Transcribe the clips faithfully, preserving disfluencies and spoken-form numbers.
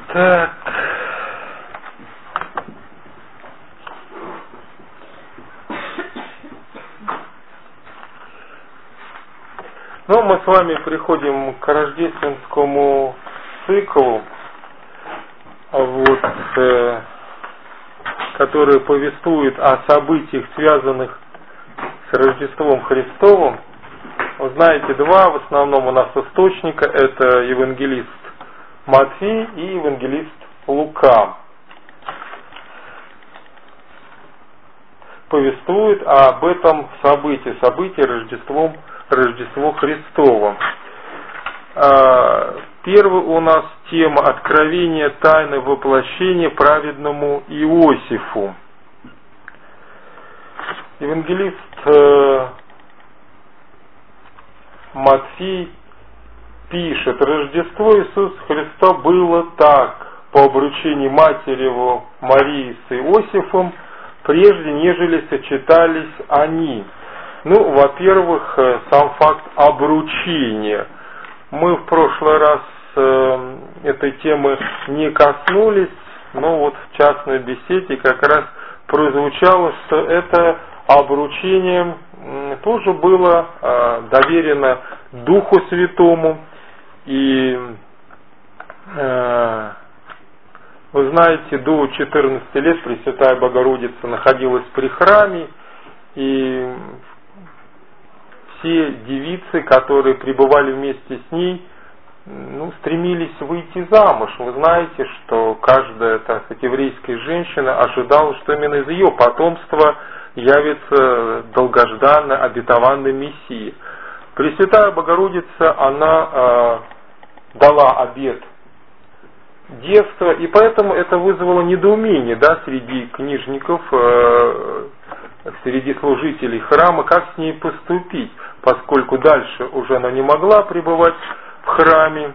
Так. Ну, мы с вами приходим к рождественскому циклу, вот, э, который повествует о событиях, связанных с Рождеством Христовым. Вы знаете, два в основном у нас источника, это евангелист Матфей и евангелист Лука. Повествует об этом событии, событии Рождеством, Рождество Христово. Первый у нас тема откровения тайны воплощения праведному Иосифу. Евангелист э, Матфей пишет: Рождество Иисуса Христа было так, по обручению матери его Марии с Иосифом, прежде нежели сочетались они. Ну, во-первых, сам факт обручения. Мы в прошлый раз э, этой темы не коснулись, но вот в частной беседе как раз прозвучало, что это обручение э, тоже было э, доверено Духу Святому. И э, вы знаете, до четырнадцати лет Пресвятая Богородица находилась при храме, и все девицы, которые пребывали вместе с ней, ну, стремились выйти замуж. Вы знаете, что каждая, так сказать, еврейская женщина ожидала, что именно из ее потомства явится долгожданный, обетованный Мессия. Пресвятая Богородица, она э, дала обет девства, и поэтому это вызвало недоумение, да, среди книжников, э, среди служителей храма, как с ней поступить, поскольку дальше уже она не могла пребывать в храме.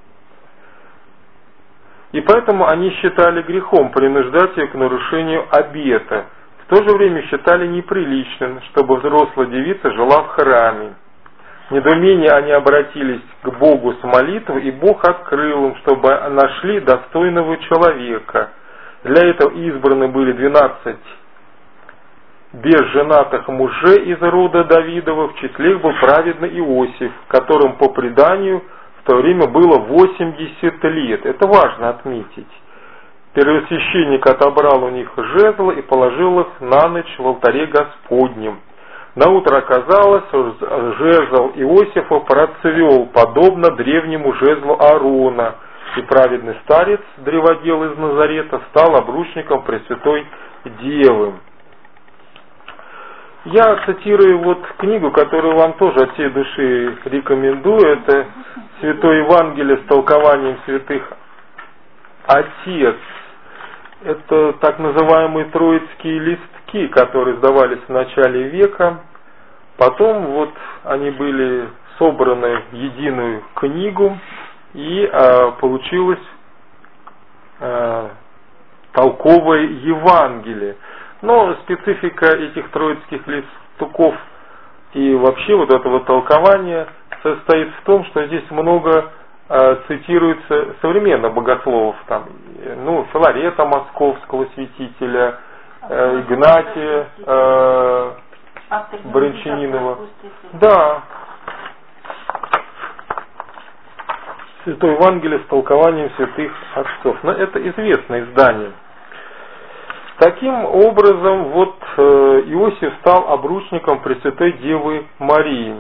И поэтому они считали грехом принуждать ее к нарушению обета. В то же время считали неприличным, чтобы взрослая девица жила в храме. В недоумении они обратились к Богу с молитвой, и Бог открыл им, чтобы нашли достойного человека. Для этого избраны были двенадцать безженатых мужей из рода Давидова, в числе их был праведный Иосиф, которому по преданию в то время было восемьдесят лет. Это важно отметить. Первосвященник отобрал у них жезлы и положил их на ночь в алтаре Господнем. Наутро оказалось, что жезл Иосифа процвел, подобно древнему жезлу Аарона, и праведный старец, древодел из Назарета, стал обручником Пресвятой Девы. Я цитирую вот книгу, которую вам тоже от всей души рекомендую. Это Святое Евангелие с толкованием святых Отец. Это так называемые троицкие листки, которые издавались в начале века. Потом вот они были собраны в единую книгу, и э, получилось э, толковое Евангелие. Но специфика этих троицких листуков и вообще вот этого толкования состоит в том, что здесь много э, цитируется современных богословов, там, ну, Филарета Московского святителя, э, Игнатия э, Брянчанинова. Да. Святое Евангелие с толкованием святых отцов. Но это известное издание. Таким образом, вот э, Иосиф стал обручником Пресвятой Девы Марии.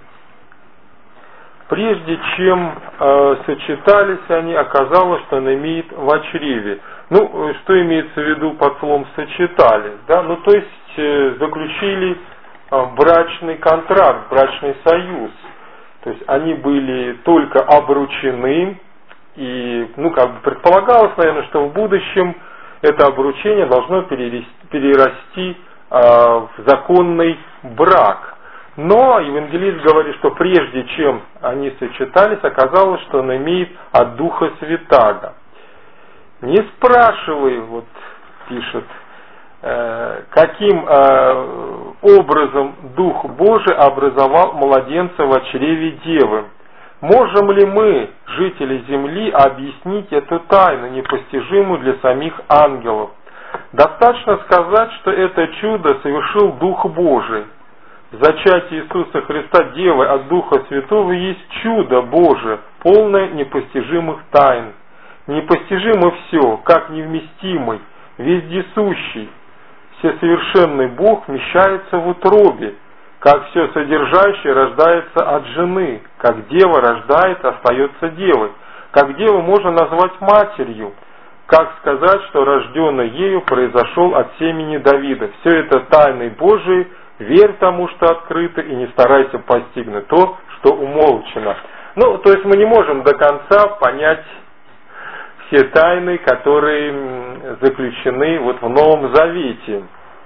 Прежде чем э, сочетались они, оказалось, что он имеет в чреве. Ну, что имеется в виду под словом «сочетались»? Да? Ну, то есть э, заключили э, брачный контракт, брачный союз. То есть они были только обручены, и, ну, как бы предполагалось, наверное, что в будущем это обручение должно перерасти, перерасти э, в законный брак. Но евангелист говорит, что прежде чем они сочетались, оказалось, что он имеет от Духа Святаго. Не спрашивай, вот пишет, э, каким э, образом Дух Божий образовал младенца в чреве Девы. Можем ли мы, жители Земли, объяснить эту тайну, непостижимую для самих ангелов? Достаточно сказать, что это чудо совершил Дух Божий. Зачатие Иисуса Христа Девы от Духа Святого есть чудо Божие, полное непостижимых тайн. Непостижимо все, как невместимый, вездесущий, всесовершенный Бог вмещается в утробе, как все содержащее рождается от жены, как дева рождает, остается девой, как деву можно назвать матерью, как сказать, что рожденный ею произошел от семени Давида. Все это тайны Божии, верь тому, что открыто, и не старайся постигнуть то, что умолчано. Ну, то есть мы не можем до конца понять все тайны, которые заключены вот в Новом Завете.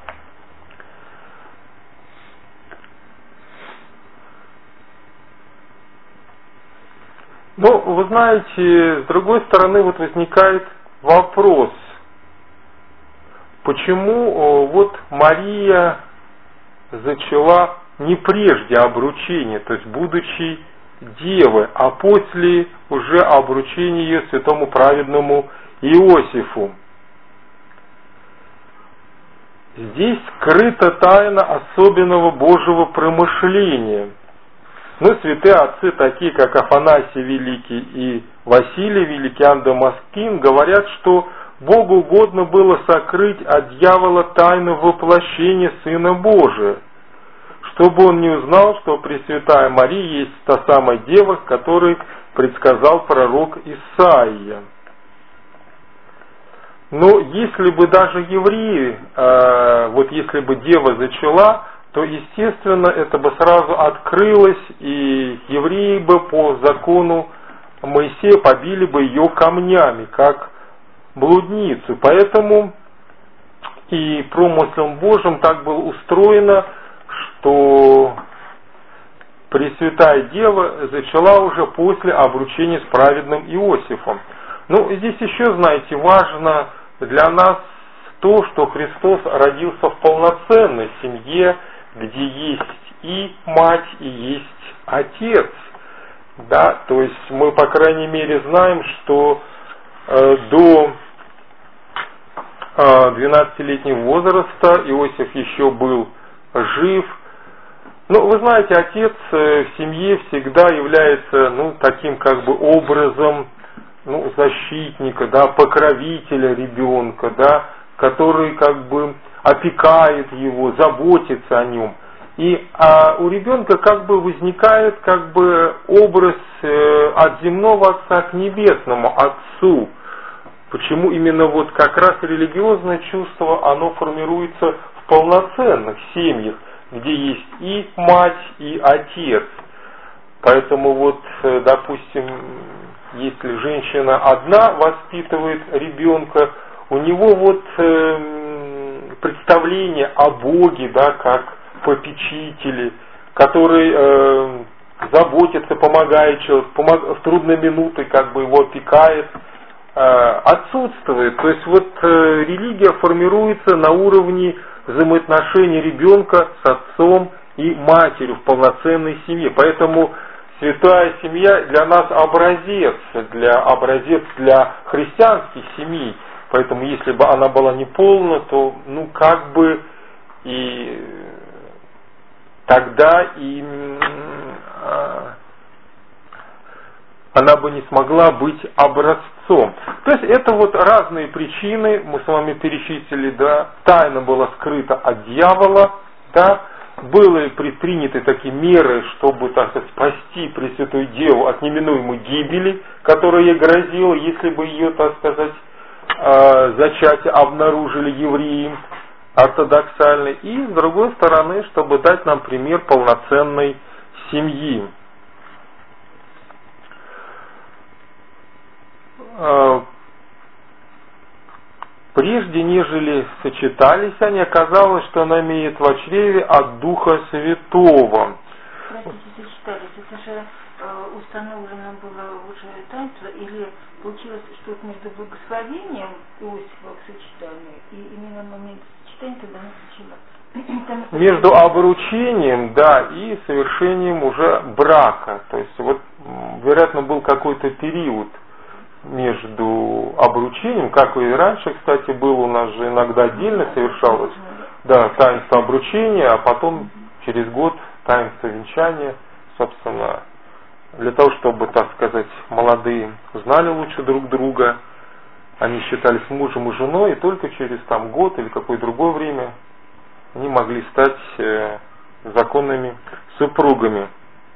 Ну, вы знаете, с другой стороны вот возникает вопрос, почему вот Мария зачала не прежде обручения, то есть будучи девой, а после уже обручения ее святому праведному Иосифу. Здесь скрыта тайна особенного Божьего промышления. Ну, святые отцы, такие как Афанасий Великий и Василий Великий, Иоанн Дамаскин, говорят, что Богу угодно было сокрыть от дьявола тайну воплощения Сына Божия, чтобы он не узнал, что Пресвятая Мария есть та самая Дева, которой предсказал пророк Исаия. Но если бы даже евреи, э, вот если бы Дева зачала, то, естественно, это бы сразу открылось, и евреи бы по закону Моисея побили бы ее камнями, как блудницу. Поэтому и промыслом Божьим так было устроено, что Пресвятая Дева зачала уже после обручения с праведным Иосифом. Ну, здесь еще, знаете, важно для нас то, что Христос родился в полноценной семье, где есть и мать, и есть отец. Да, то есть мы, по крайней мере, знаем, что э, до э, двенадцатилетнего возраста Иосиф еще был жив. Ну, вы знаете, отец в семье всегда является, ну, таким как бы образом, ну, защитника, да, покровителя ребенка, да, который как бы опекает его, заботится о нем. И а у ребенка как бы возникает как бы образ э, от земного отца к небесному отцу. Почему именно вот как раз религиозное чувство, оно формируется в полноценных семьях, где есть и мать, и отец. Поэтому вот, допустим, если женщина одна воспитывает ребенка, у него вот э, представление о Боге, да, как попечителе, который э, заботится, помогает человеку, помог, в трудные минуты как бы его опекает, э, отсутствует. То есть вот э, религия формируется на уровне взаимоотношений ребенка с отцом и матерью в полноценной семье. Поэтому святая семья для нас образец, для, образец для христианских семей. Поэтому если бы она была неполна, то ну как бы и тогда и э, она бы не смогла быть образцом. То есть это вот разные причины, мы с вами перечислили, да, тайна была скрыта от дьявола, да, были предприняты такие меры, чтобы, так сказать, спасти Пресвятую Деву от неминуемой гибели, которая ей грозила, если бы ее, так сказать, э, зачатие обнаружили евреи ортодоксальные, и с другой стороны, чтобы дать нам пример полноценной семьи. Прежде нежели сочетались они, оказалось, что она имеет в чреве от Духа Святого. Простите, сочетались, это же э, установлено было уже таинство, или получилось что-то между благословением Иосифа к сочетанию и именно момент сочетания, когда она сочеталась? между обручением, да, и совершением уже брака. То есть вот, вероятно, был какой-то период между обручением, как и раньше, кстати, было у нас же иногда отдельно совершалось, да, таинство обручения, а потом через год таинство венчания, собственно, для того, чтобы, так сказать, молодые знали лучше друг друга, они считались мужем и женой, и только через там год или какое-то другое время они могли стать э, законными супругами.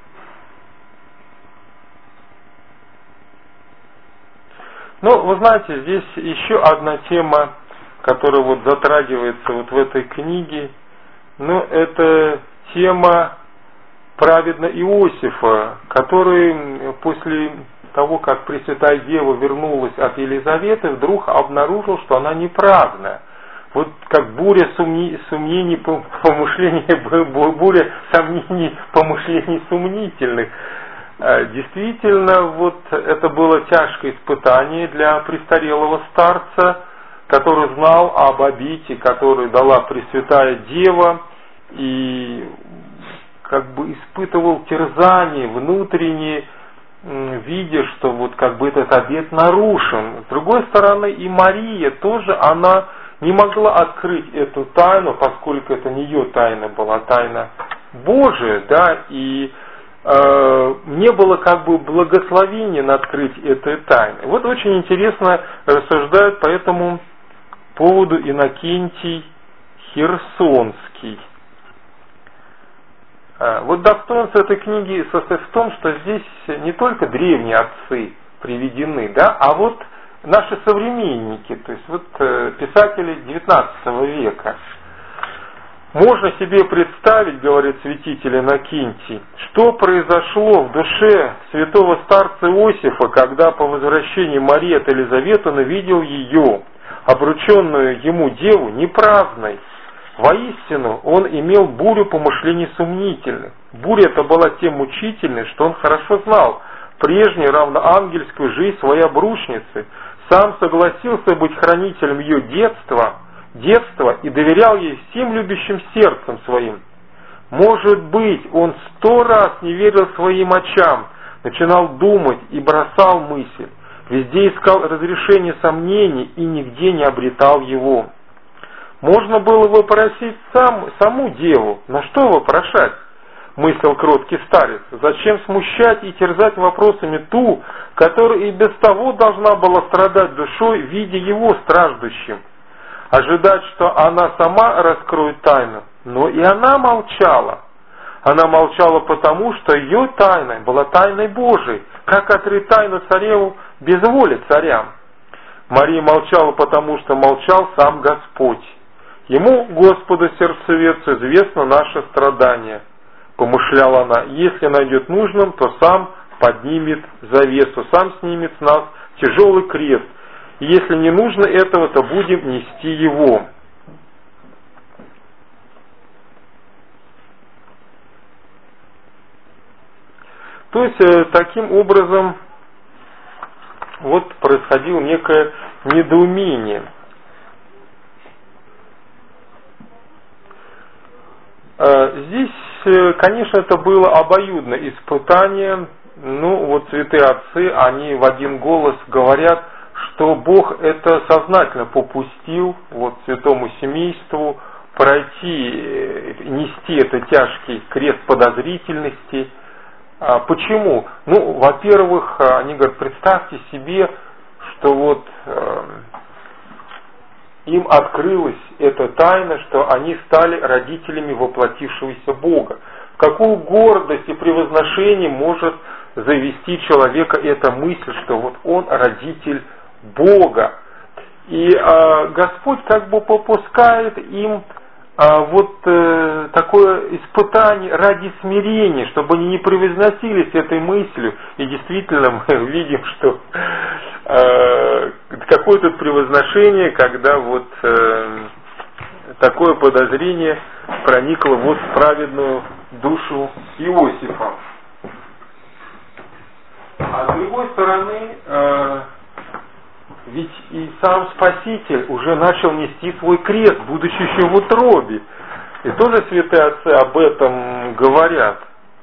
Ну, вы знаете, здесь еще одна тема, которая вот затрагивается вот в этой книге, ну, это тема праведного Иосифа, который после того, как Пресвятая Дева вернулась от Елизаветы, вдруг обнаружил, что она неправедная. Вот как буря сомнений, помышлений, буря сомнений, помышлений сомнительных. Действительно, вот это было тяжкое испытание для престарелого старца, который знал об обете, которую дала Пресвятая Дева, и как бы испытывал терзание внутреннее, видя, что вот как бы этот обет нарушен. С другой стороны, и Мария тоже, она не могла открыть эту тайну, поскольку это не ее тайна была, тайна Божия, да, и э, не было как бы благословения на открытие этой тайны. Вот очень интересно рассуждают по этому поводу Иннокентий Херсонский. Вот достоинство этой книги состоит в том, что здесь не только древние отцы приведены, да, а вот наши современники, то есть вот писатели девятнадцатого века. Можно себе представить, говорит святитель Иннокентий, что произошло в душе святого старца Иосифа, когда по возвращении Марии от Елизаветы он увидел ее, обрученную ему деву, неправедной. Воистину, он имел бурю помышлений сомнительных. Буря эта была тем мучительной, что он хорошо знал прежнюю равноангельскую жизнь своей обручницы, сам согласился быть хранителем ее детства, детства и доверял ей всем любящим сердцем своим. Может быть, он сто раз не верил своим очам, начинал думать и бросал мысль, везде искал разрешение сомнений и нигде не обретал его. Можно было вопросить сам, саму деву, но что вопрошать? Мыслил кроткий старец. Зачем смущать и терзать вопросами ту, которая и без того должна была страдать душой, видя его страждущим? Ожидать, что она сама раскроет тайну. Но и она молчала. Она молчала потому, что ее тайна была тайной Божией, как открыть тайну цареву без воли царям. Мария молчала потому, что молчал сам Господь. Ему, Господу сердцеведцу, известно наше страдание. Помышляла она, если найдет нужным, то сам поднимет завесу, сам снимет с нас тяжелый крест. И если не нужно этого, то будем нести его. То есть, таким образом, вот происходило некое недоумение. Здесь, конечно, это было обоюдное испытание. Ну, вот святые отцы, они в один голос говорят, что Бог это сознательно попустил вот святому семейству пройти, нести этот тяжкий крест подозрительности. Почему? Ну, во-первых, они говорят, представьте себе, что вот э, им открылась эта тайна, что они стали родителями воплотившегося Бога. В какую гордость и превозношение может завести человека эта мысль, что вот он родитель Бога. И э, Господь как бы попускает им э, вот э, такое испытание ради смирения, чтобы они не превозносились этой мыслью. И действительно мы видим, что э, какое тут превозношение, когда вот э, такое подозрение проникло вот в праведную душу Иосифа. А с другой стороны, э, ведь и сам Спаситель уже начал нести свой крест, будучи еще в утробе. И тоже святые отцы об этом говорят.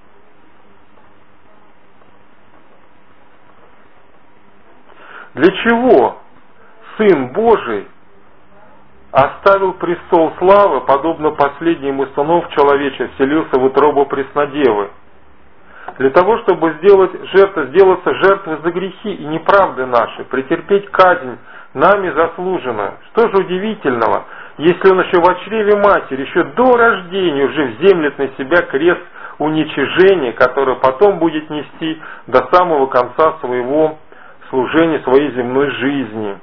Для чего Сын Божий оставил престол славы, подобно последним из сынов человеческих, вселился в утробу Преснодевы? Для того, чтобы сделать жертву, сделаться жертвой за грехи и неправды наши, претерпеть казнь нами заслуженную. Что же удивительного, если он еще в чреве матери, еще до рождения уже вземлет на себя крест уничижения, который потом будет нести до самого конца своего служения, своей земной жизни.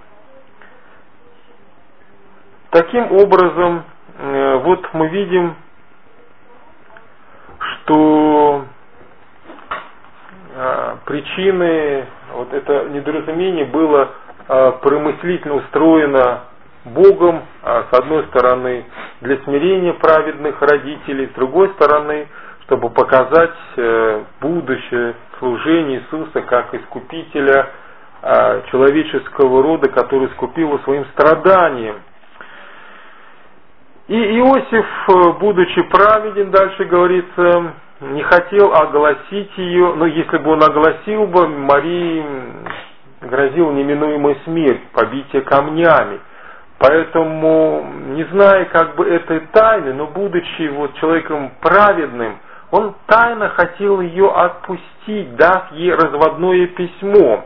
Таким образом, вот мы видим, что причины, вот это недоразумение было промыслительно устроено Богом, с одной стороны, для смирения праведных родителей, с другой стороны, чтобы показать будущее служение Иисуса как Искупителя человеческого рода, который искупил его своим страданием. И Иосиф, будучи праведен, дальше говорится, не хотел огласить ее, но если бы он огласил бы, Марии грозила неминуемая смерть, побитие камнями. Поэтому, не зная как бы этой тайны, но будучи вот человеком праведным, он тайно хотел ее отпустить, дав ей разводное письмо.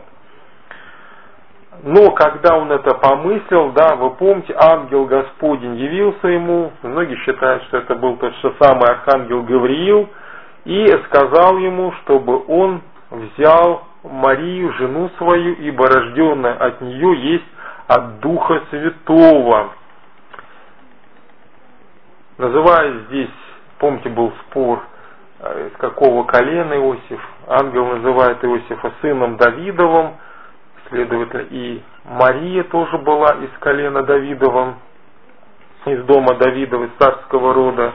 Но когда он это помыслил, да, вы помните, ангел Господень явился ему, многие считают, что это был тот же самый архангел Гавриил, и сказал ему, чтобы он взял Марию, жену свою, ибо рожденная от нее есть от Духа Святого. Называя здесь, помните, был спор, из какого колена Иосиф, ангел называет Иосифа сыном Давидовым, следовательно, и Мария тоже была из колена Давидова, из дома Давидова, из царского рода.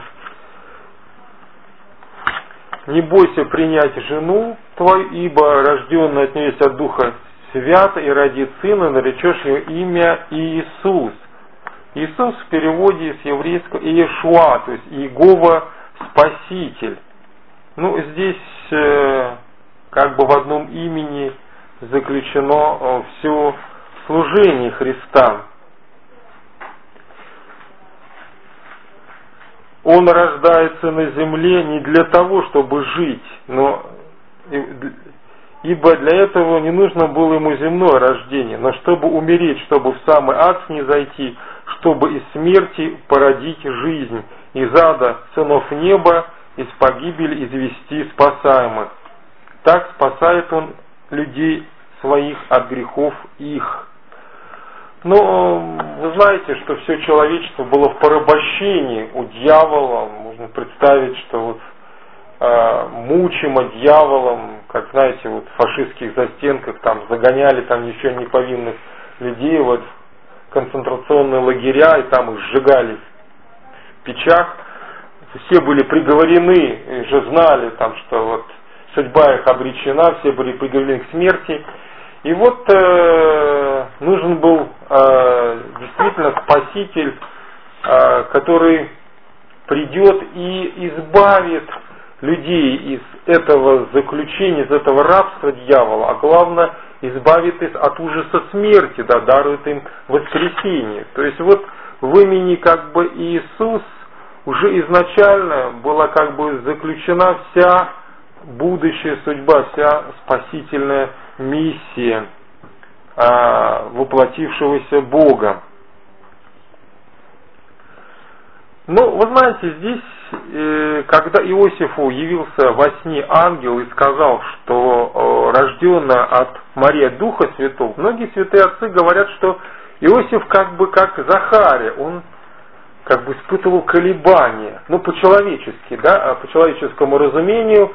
Не бойся принять жену твою, ибо рожденная от нее есть от Духа Свята, и родит сына, наречешь ее имя Иисус. Иисус в переводе с еврейского Иешуа, то есть Иегова Спаситель. Ну, здесь э, как бы в одном имени заключено э, все служение Христа. Он рождается на земле не для того, чтобы жить, но ибо для этого не нужно было ему земное рождение, но чтобы умереть, чтобы в самый ад не зайти, чтобы из смерти породить жизнь, из ада сынов неба, из погибели извести спасаемых. Так спасает он людей своих от грехов их. Но вы знаете, что все человечество было в порабощении у дьявола. Можно представить, что вот э, мучимо дьяволом, как знаете, вот в фашистских застенках там загоняли там еще не повинных людей вот в концентрационные лагеря, и там их сжигали в печах. Все были приговорены, же знали там, что вот судьба их обречена, все были приговорены к смерти. И вот э, нужен был э, действительно Спаситель, э, который придет и избавит людей из этого заключения, из этого рабства дьявола, а главное, избавит их от ужаса смерти, да, дарует им воскресение. То есть вот в имени как бы Иисус уже изначально была как бы заключена вся будущая судьба, вся спасительная миссия а, воплотившегося Бога. Но вы знаете, здесь, э, когда Иосифу явился во сне ангел и сказал, что э, рожденная от Марии Духа Святого, многие святые отцы говорят, что Иосиф как бы как Захария, он как бы испытывал колебания, ну по-человечески, да, по человеческому разумению.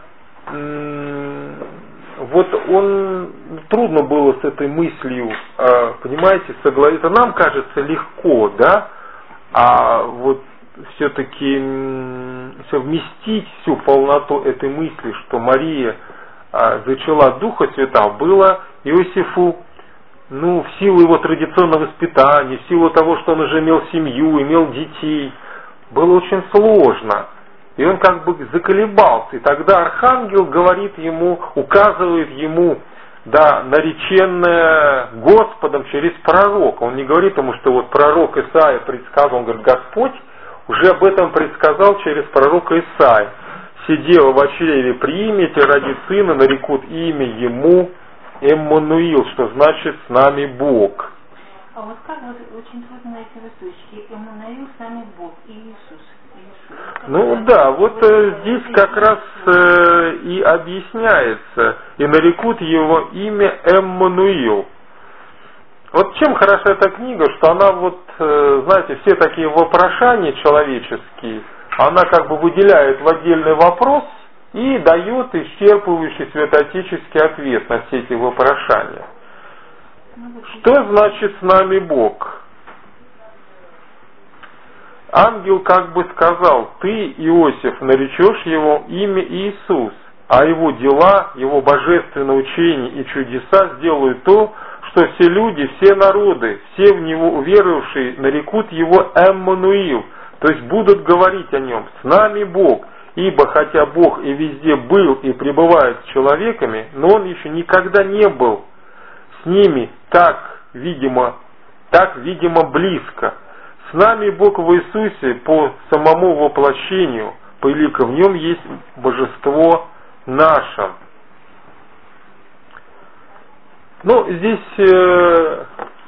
Вот он, трудно было с этой мыслью, понимаете, согласиться. Нам кажется легко, да, а вот все-таки совместить всю полноту этой мысли, что Мария зачала Духа Святого, было Иосифу, ну, в силу его традиционного воспитания, в силу того, что он уже имел семью, имел детей, было очень сложно. И он как бы заколебался. И тогда архангел говорит ему, указывает ему, да, нареченное Господом через пророка. Он не говорит ему, что вот пророк Исаия предсказал, он говорит, Господь уже об этом предсказал через пророка Исаия. Сидела в чреве примете, родит сына, нарекут имя ему Эммануил, что значит с нами Бог. А вот как вот очень трудно найти восточки. Эммануил с нами Бог и Иисус. Иисус. Ну да, вот э, здесь как раз э, и объясняется, и нарекут его имя Эммануил. Вот чем хороша эта книга, что она вот, э, знаете, все такие вопрошания человеческие, она как бы выделяет в отдельный вопрос и дает исчерпывающий святоотеческий ответ на все эти вопрошания. Что значит с нами Бог? Ангел как бы сказал, ты, Иосиф, наречешь его имя Иисус, а его дела, его божественное учение и чудеса сделают то, что все люди, все народы, все в него уверовавшие нарекут его Эммануил, то есть будут говорить о нем, с нами Бог, ибо хотя Бог и везде был и пребывает с человеками, но он еще никогда не был с ними так, видимо, так, видимо, близко. С нами Бог в Иисусе по самому воплощению, поскольку в нем есть божество наше. Ну, здесь э,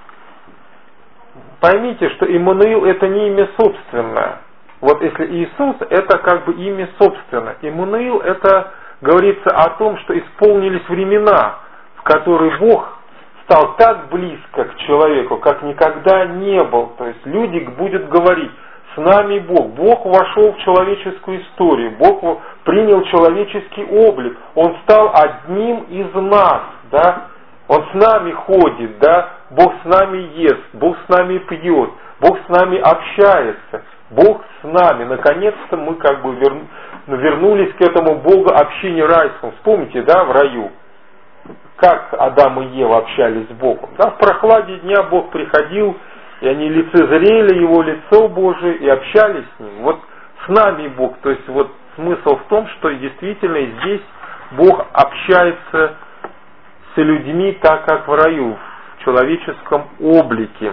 поймите, что Иммануил это не имя собственное. Вот если Иисус это как бы имя собственное. Иммануил это говорится о том, что исполнились времена, в которые Бог стал так близко к человеку, как никогда не был. То есть люди будут говорить, с нами Бог. Бог вошел в человеческую историю, Бог принял человеческий облик, Он стал одним из нас, да? Он с нами ходит, да? Бог с нами ест, Бог с нами пьет, Бог с нами общается, Бог с нами. Наконец-то мы как бы верну, вернулись к этому Богу общению райскому. Вспомните, да, в раю, как Адам и Ева общались с Богом. Да, в прохладе дня Бог приходил, и они лицезрели Его лицо Божие и общались с Ним. Вот с нами Бог. То есть вот смысл в том, что действительно здесь Бог общается с людьми так, как в раю, в человеческом облике.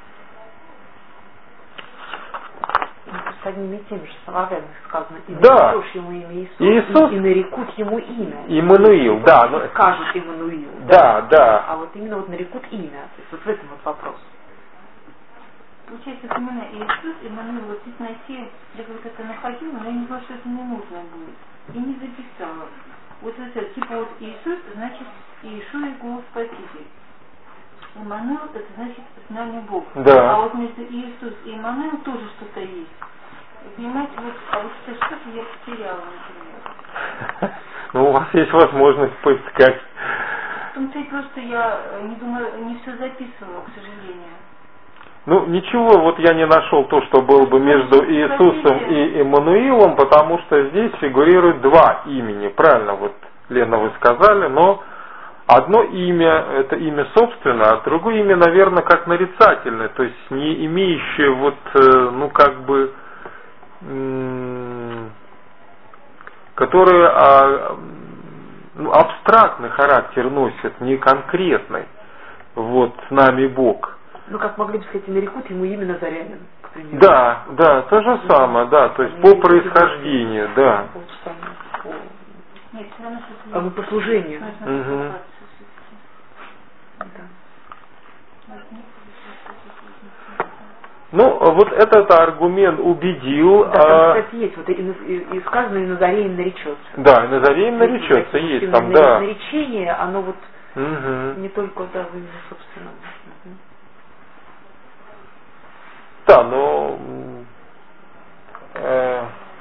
С одними и теми же словами сказано, и да. нарекешь ему имя Иисус, Иисус, и, и нарекут ему имя. Иммануил, да. Но... Скажут Иммануил. Да, да, да. А вот именно вот нарекут имя. То есть вот в этом вот вопрос. Получается, именно Иисус, Иммануил, вот здесь найти, я вот это находила, но я не знала, что это не нужно будет. И не записала. Вот это, типа вот Иисус, значит, Иешуа его Спаситель. Иммануил, это значит с нами Бог. Да. А вот между Иисус и Иммануил тоже что-то есть. Понимаете, вот, а вот это что-то я потеряла, например. Ну, у вас есть возможность поискать. В том-то и просто я не думаю, не все записывала, к сожалению. Ну, ничего, вот я не нашел то, что было бы между Иисусом и Иммануилом, потому что здесь фигурирует два имени. Правильно, вот, Лена, вы сказали, но одно имя, это имя собственное, а другое имя, наверное, как нарицательное, то есть не имеющее вот, ну, как бы, которое а, ну, абстрактный характер носит, не конкретный. Вот, с нами Бог. Ну, как могли бы сказать, нарекут ему имя Назарянин, к примеру. Да, да, то же самое, да, то есть по происхождению, да. Нет, все равно, что по послужению. Угу. Ну, вот этот аргумент убедил. Да, там, а... кстати, есть, вот и, и, и сказано, и Назареин наречется. Да, и Назареин наречется, есть, есть там, да. Наречение, оно вот угу. не только, да, в имени собственном. Угу. Да, но э,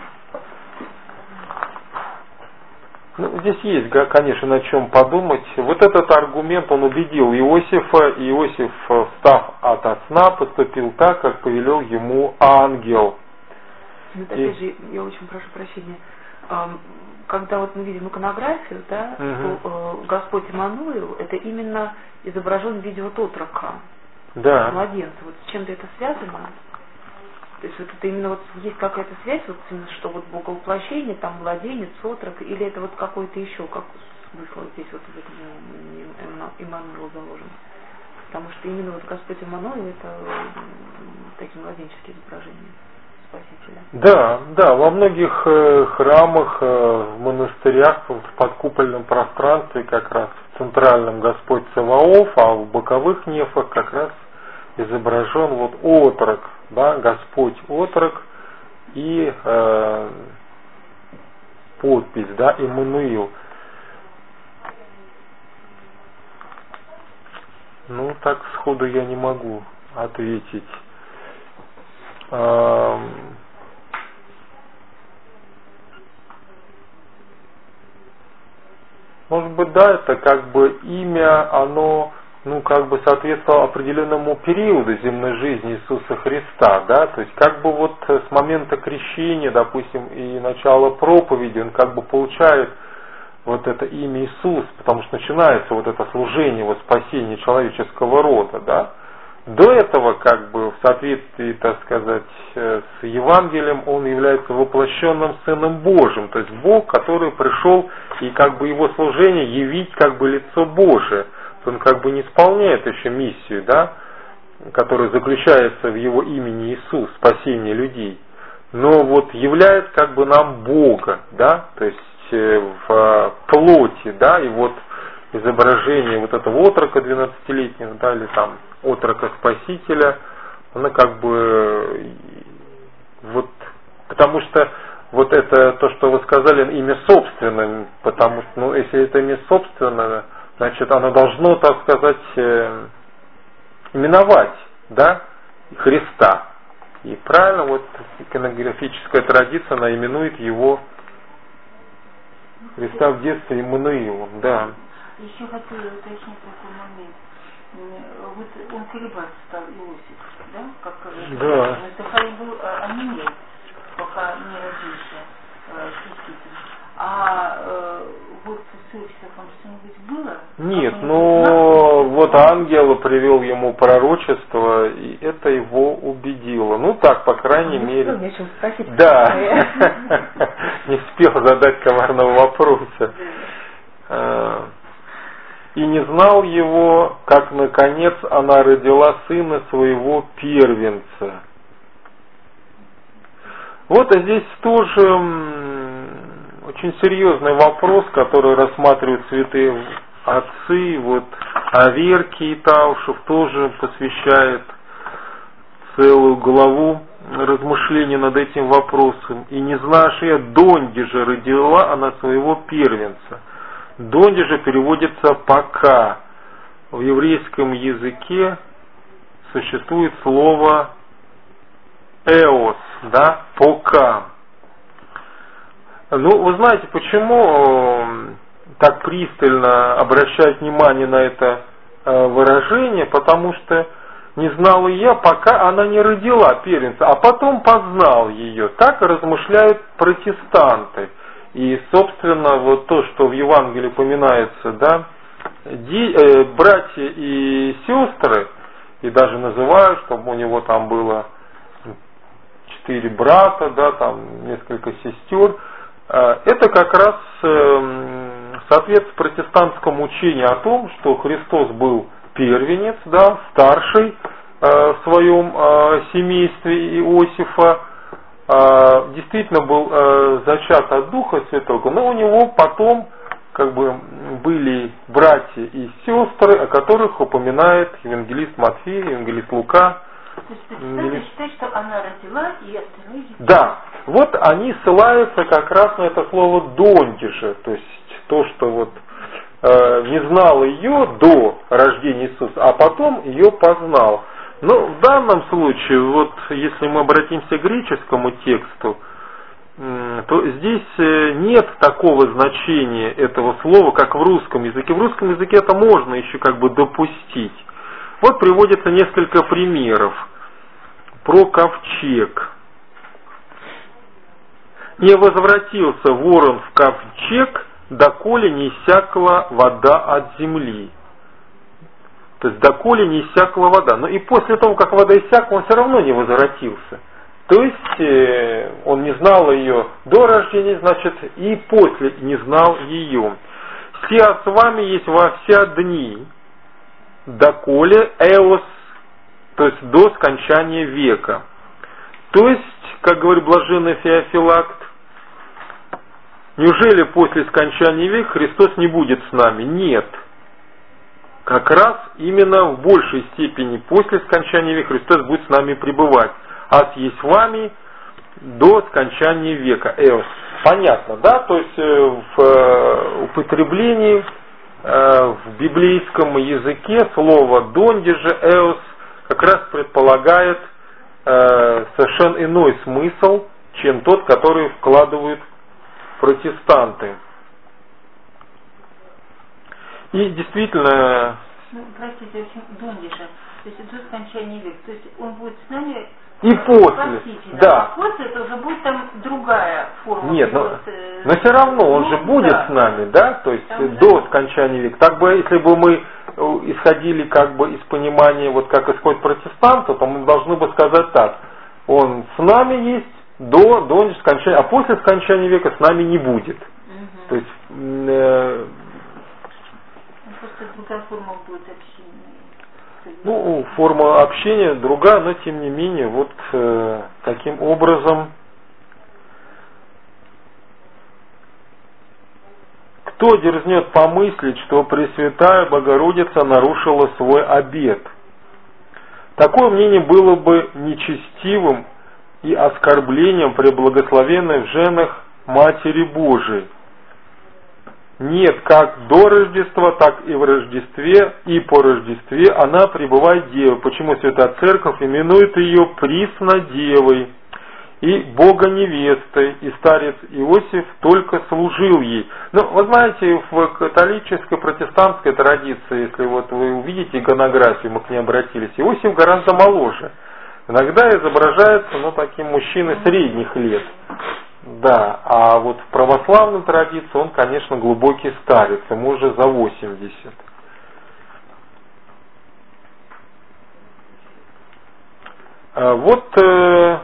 ну, здесь есть, конечно, на чем подумать. Вот этот аргумент, он убедил Иосифа, и Иосиф, встав ото сна, поступил так, как повелел ему ангел. Ну, опять и... же, я очень прошу прощения, когда вот мы видим иконографию, да, угу. то э, Господь Иммануил, это именно изображен в виде вот отрока. Да. Младенца. Вот с чем-то это связано? То есть вот это именно вот есть какая-то связь, вот именно, что вот боговоплощение, там младенец, отрок, или это вот какой-то еще, как смысл здесь вот в этом Иммануил заложен? Потому что именно вот Господь Иммануил это такие младенческие изображения Спасителя. Да, да, во многих э, храмах, э, в монастырях, в подкупольном пространстве как раз в центральном Господь Саваоф, а в боковых нефах как раз изображен вот отрок, да, Господь отрок и э, подпись, да, Иммануил. Ну, так сходу я не могу ответить. А, может быть, да, это как бы имя, оно, ну, как бы соответствовало определенному периоду земной жизни Иисуса Христа, да, то есть как бы вот с момента крещения, допустим, и начала проповеди, он как бы получает вот это имя Иисус, потому что начинается вот это служение, вот спасение человеческого рода, да. До этого, как бы, в соответствии, так сказать, с Евангелием, он является воплощенным Сыном Божьим, то есть Бог, который пришел и как бы его служение явить как бы лицо Божие. Он как бы не исполняет еще миссию, да, которая заключается в его имени Иисус, спасение людей, но вот являет как бы нам Бога, да, то есть в плоти, да, и вот изображение вот этого отрока двенадцатилетнего, да, или там отрока Спасителя, оно как бы вот, потому что вот это то, что вы сказали, имя собственное, потому что, ну, если это имя собственное, значит, оно должно, так сказать, э, именовать, да, Христа. И правильно, вот иконографическая традиция, она именует его Христа в детстве Иммануилом, да. Еще хотела уточнить такой момент. Вот он колебаться стал, Иосиф, да? Как, да. Захарий был онемел, пока не родился э, креститель. А э, вот с Иосифом что-нибудь было? Нет, но вот ангел привел ему пророчество, и это его убедило. Ну так, по крайней не мере. Не успел спросить, да. Не успел задать коварного вопроса. И не знал его, как наконец она родила сына своего первенца. Вот а здесь тоже очень серьезный вопрос, который рассматривают святые отцы. Вот Аверкий Таушев тоже посвящает целую главу размышлений над этим вопросом. И не знаешь я, донде же родила она своего первенца. Донде же переводится пока. В еврейском языке существует слово эос, да, пока. Ну, вы знаете, почему так пристально обращать внимание на это выражение? Потому что не знал и я, пока она не родила первенца, а потом познал ее. Так и размышляют протестанты. И, собственно, вот то, что в Евангелии упоминается, да, ди, э, братья и сестры, и даже называют, чтобы у него там было четыре брата, да, там несколько сестер, э, это как раз э, соответствует протестантскому учению о том, что Христос был первенец, да, старший э, в своем э, семействе Иосифа, действительно был э, зачат от Духа Святого, но у него потом как бы были братья и сестры, о которых упоминает евангелист Матфей, евангелист Лука. То есть евангелист... считать, что она родила и остальные... Да, вот они ссылаются как раз на это слово «дондиже», то есть то, что вот э, не знал ее до рождения Иисуса, а потом ее познал. Но в данном случае, вот если мы обратимся к греческому тексту, то здесь нет такого значения этого слова, как в русском языке. В русском языке это можно еще как бы допустить. Вот приводится несколько примеров про ковчег. «Не возвратился ворон в ковчег, доколе не иссякла вода от земли». То есть доколе не иссякла вода. Но и после того, как вода иссякла, он все равно не возвратился. То есть э, он не знал ее до рождения, значит, и после не знал ее. «Сия с вами есть во вся дни, доколе эос», то есть до скончания века. То есть, как говорит блаженный Феофилакт, неужели после скончания века Христос не будет с нами? Нет. Как раз именно в большей степени после скончания века Христос будет с нами пребывать. «Аз есть с вами до скончания века». Эос. Понятно, да? То есть в употреблении в библейском языке слово «дондиже», «эос» как раз предполагает совершенно иной смысл, чем тот, который вкладывают протестанты. И действительно... Ну, простите, очень дондиже, то есть до скончания века, то есть он будет с нами... И после, да. А после это уже будет там другая форма. Нет, но, но все равно он ну, же будет да. с нами, да, то есть там до же... скончания века. Так бы, если бы мы исходили как бы из понимания, вот как исходит протестанты, то мы должны бы сказать так: он с нами есть до, до скончания, а после скончания века с нами не будет. Угу. То есть э, просто другая форма будет общения. Ну, форма общения другая, но тем не менее, вот э, таким образом, кто дерзнет помыслить, что Пресвятая Богородица нарушила свой обет? Такое мнение было бы нечестивым и оскорблением преблагословенной в женах Матери Божией. Нет, как до Рождества, так и в Рождестве, и по Рождестве она пребывает девой. Почему Святая Церковь именует ее Приснодевой и Бога невестой, и старец Иосиф только служил ей. Но вы знаете, в католической, протестантской традиции, если вот вы увидите иконографию, мы к ней обратились, Иосиф гораздо моложе. Иногда изображается, ну, таким мужчиной средних лет. Да, а вот в православной традиции он, конечно, глубокий старец, ему уже за восемьдесят. А вот э,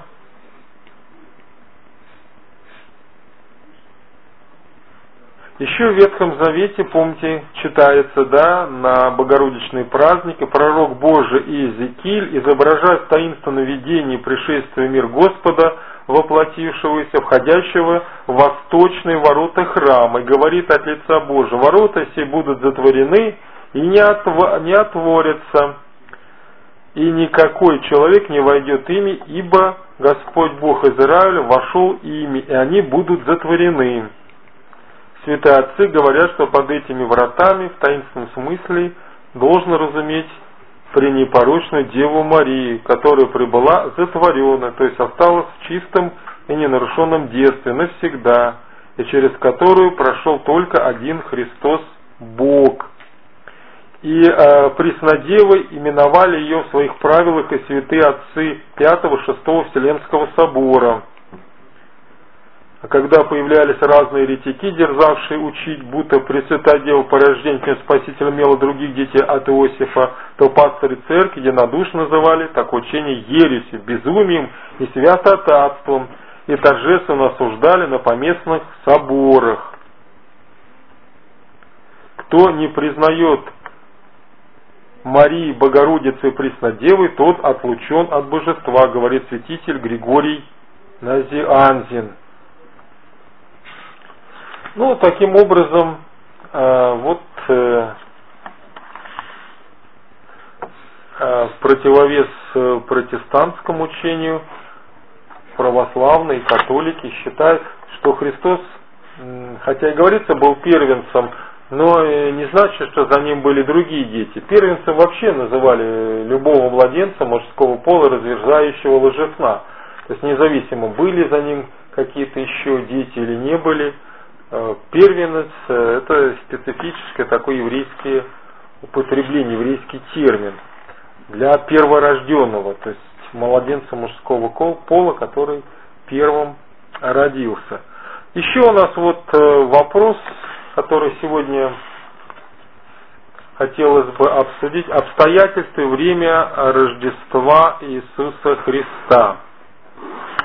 еще в Ветхом Завете, помните, читается, да, на Богородичные праздники пророк Божий Иезекииль изображает таинственное видение пришествия в мир Господа, воплотившегося, входящего в восточные ворота храма, и говорит от лица Божия: ворота сии будут затворены и не, отв... не отворятся, и никакой человек не войдет ими, ибо Господь Бог Израиля вошел ими, и они будут затворены. Святые отцы говорят, что под этими вратами в таинственном смысле должно разуметь пренепорочную Деву Марию, которая прибыла затворенной, то есть осталась в чистом и ненарушенном детстве навсегда, и через которую прошел только один Христос Бог. И э, Преснодевой именовали ее в своих правилах и святые отцы пятого-шестого Вселенского собора. А когда появлялись разные еретики, дерзавшие учить, будто Пресвятая Дева по рождению Спасителя имела других детей от Иосифа, то пастыри церкви единодушно называли такое учение ересью, безумием и святотатством, и торжественно осуждали на поместных соборах. Кто не признает Марии Богородицы Преснодевой, тот отлучен от божества, говорит святитель Григорий Назианзин. Ну, таким образом, э, вот э, э, в противовес протестантскому учению православные католики считают, что Христос, хотя и говорится, был первенцем, но не значит, что за ним были другие дети. Первенцем вообще называли любого младенца мужского пола, разверзающего ложесна. То есть независимо, были за ним какие-то еще дети или не были. Первенец – это специфическое такое еврейское употребление, еврейский термин для перворожденного, то есть младенца мужского пола, который первым родился. Еще у нас вот вопрос, который сегодня хотелось бы обсудить: обстоятельства и время Рождества Иисуса Христа.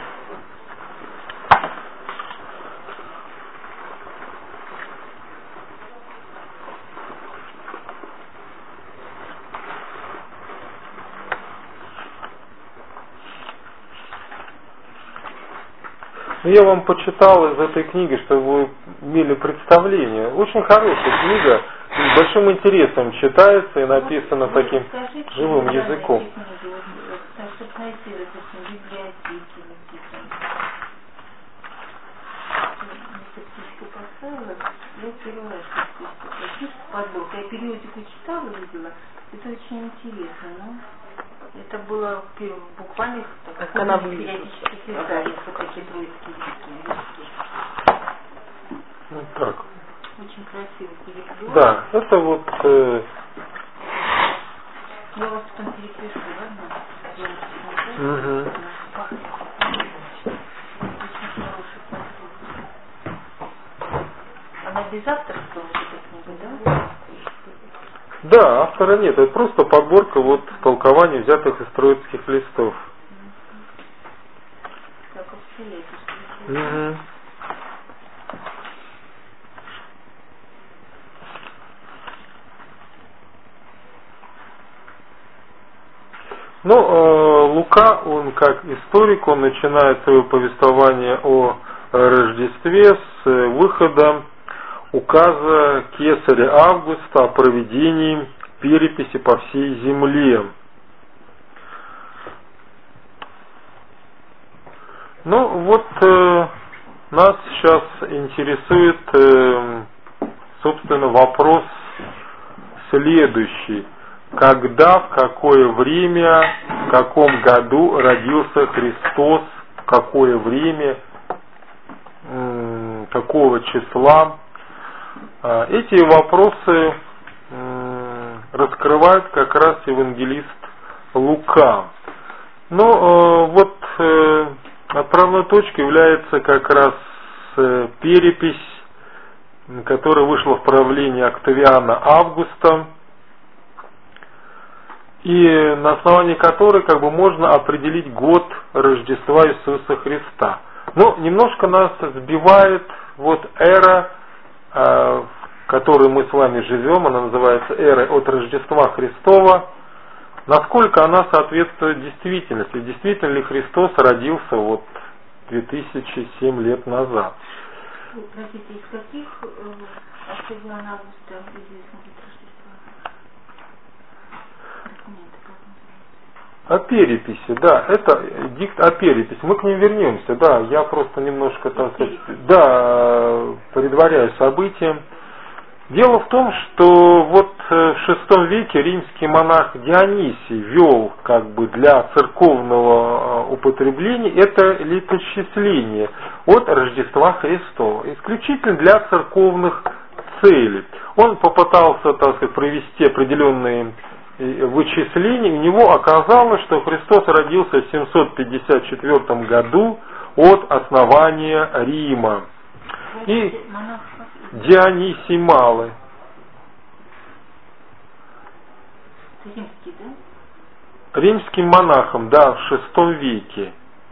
Ну, я вам почитал из этой книги, чтобы вы имели представление. Очень хорошая книга, с большим интересом читается и написана таким живым языком. Я периодику читала, видела, это очень интересно, но это было буквально как она периодических изданиях, вот такие троицкие языки. Вот так. Очень красиво переплет. Да, это вот... Э... Я вас потом перепишу, ладно? Угу. Очень хороший подход. Она без авторства вот эта книга, да? Да, автора нет, это просто подборка вот толкований, взятых из троицких листов. Как обстоятельства. Угу. Ну, э, Лука, он как историк, он начинает свое повествование о Рождестве с выхода указа кесаря Августа о проведении переписи по всей земле. Ну вот э, нас сейчас интересует, э, собственно, вопрос следующий. Когда, в какое время, в каком году родился Христос, в какое время, э, какого числа? Эти вопросы раскрывает как раз евангелист Лука. Но вот отправной точкой является как раз перепись, которая вышла в правление Октавиана Августа, и на основании которой как бы можно определить год Рождества Иисуса Христа. Но немножко нас сбивает вот эра, в которой мы с вами живем, она называется эрой от Рождества Христова, насколько она соответствует действительности, действительно ли Христос родился вот две тысячи семь лет назад. Простите, из каких Октавиан Августа известно год Рождества? Документы как называются? О переписи, да, это дикт о переписи. Мы к ним вернемся, да, я просто немножко, так сказать, да, предваряю события. Дело в том, что вот в шестом веке римский монах Дионисий вел как бы для церковного употребления это летосчисление от Рождества Христова, исключительно для церковных целей. Он попытался, так сказать, провести определенные вычисления, у него оказалось, что Христос родился в семьсот пятьдесят четвёртом году от основания Рима. И Дионисий Малый. Римский, да? Римским монахом, да, в шестом веке.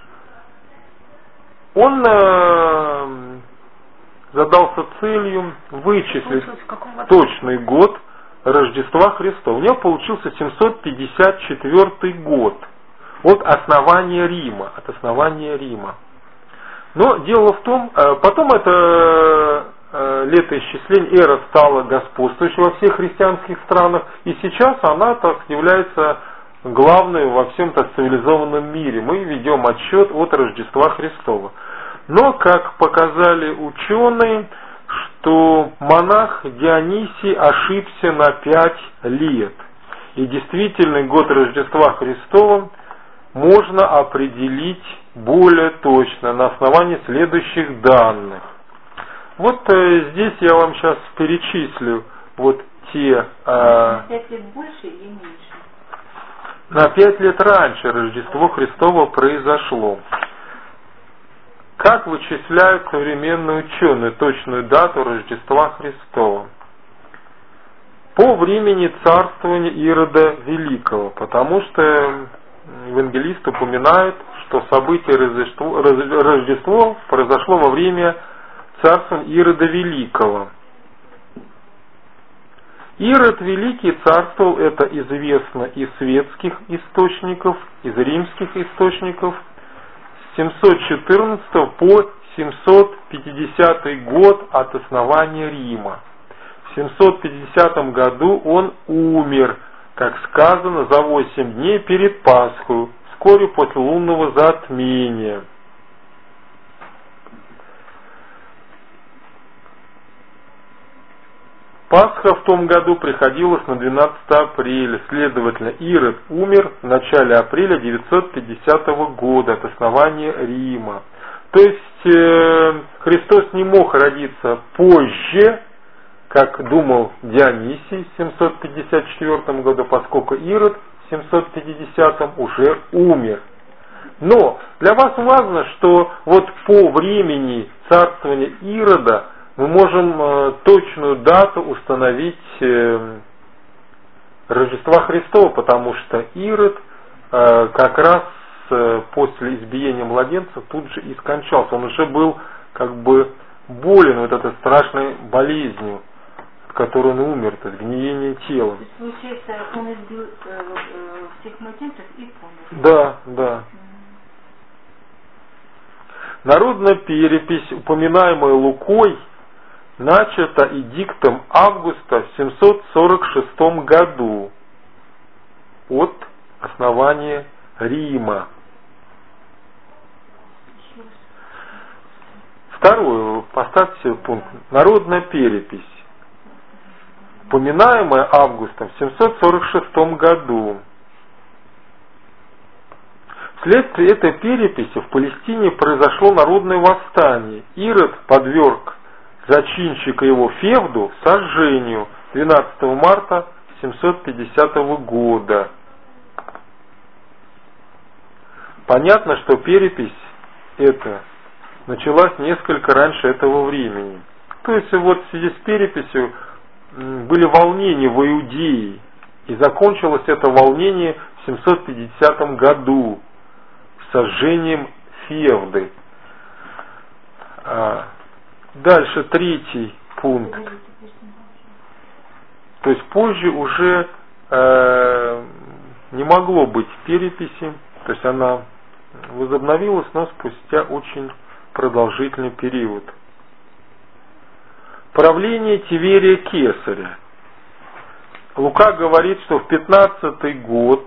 Он э, задался целью вычислить точный год Рождества Христова. У него получился семьсот пятьдесят четвёртый год от основания Рима, от основания Рима. Но дело в том, потом это летоисчисление, эра стала господствующей во всех христианских странах, и сейчас она так является главной во всем так цивилизованном мире. Мы ведем отсчет от Рождества Христова. Но, как показали ученые, что монах Дионисий ошибся на пять лет. И действительный год Рождества Христова можно определить более точно на основании следующих данных. Вот э, здесь я вам сейчас перечислю вот те... Э, на пять лет больше или меньше? На пять лет раньше Рождество Христово произошло. Как вычисляют современные ученые точную дату Рождества Христова? По времени царствования Ирода Великого, потому что евангелист упоминает, что событие Рождества, Рождество произошло во время царствования Ирода Великого. Ирод Великий царствовал, это известно из светских источников, из римских источников, с семьсот четырнадцатого по семьсот пятидесятый год от основания Рима. В семьсот пятидесятом году он умер, как сказано, за восемь дней перед Пасхой, вскоре после лунного затмения. Пасха в том году приходилась на двенадцатое апреля, следовательно, Ирод умер в начале апреля девятьсот пятидесятого года от основания Рима. То есть э, Христос не мог родиться позже, как думал Дионисий в семьсот пятьдесят четвёртом году, поскольку Ирод в семьсот пятидесятом уже умер. Но для вас важно, что вот по времени царствования Ирода мы можем э, точную дату установить э, Рождества Христова, потому что Ирод э, как раз э, после избиения младенца тут же и скончался. Он уже был как бы болен вот этой страшной болезнью, от которой он умер, то есть гниение тела. То есть, получается, он избил э, э, всех младенцев и помер. Да, да. Народная перепись, упоминаемая Лукой, начата эдиктом Августа в семьсот сорок шестом году от основания Рима. Второй, поставьте пункт. Народная перепись, упоминаемая Августом в семьсот сорок шестом году. Вследствие этой переписи в Палестине произошло народное восстание. Ирод подверг зачинщика его Февду сожжению двенадцатого марта семьсот пятидесятого года. Понятно, что перепись эта началась несколько раньше этого времени. То есть вот в связи с переписью были волнения в Иудее, и закончилось это волнение в семьсот пятидесятом году сожжением Февды. Дальше третий пункт. То есть позже уже э, не могло быть переписи, то есть она возобновилась, но спустя очень продолжительный период. Правление Тиверия Кесаря. Лука говорит, что в пятнадцатый год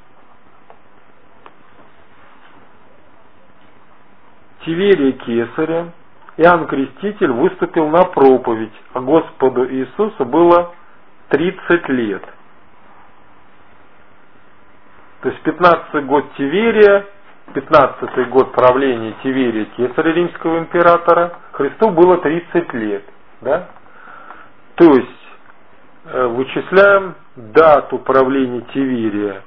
Тиверия Кесаря Иоанн Креститель выступил на проповедь, а Господу Иисусу было тридцать лет. То есть пятнадцатый год Тиверия, пятнадцатый год правления Тиверия Кесаря, римского императора, Христу было тридцать лет. Да? То есть э, вычисляем дату правления Тиверия.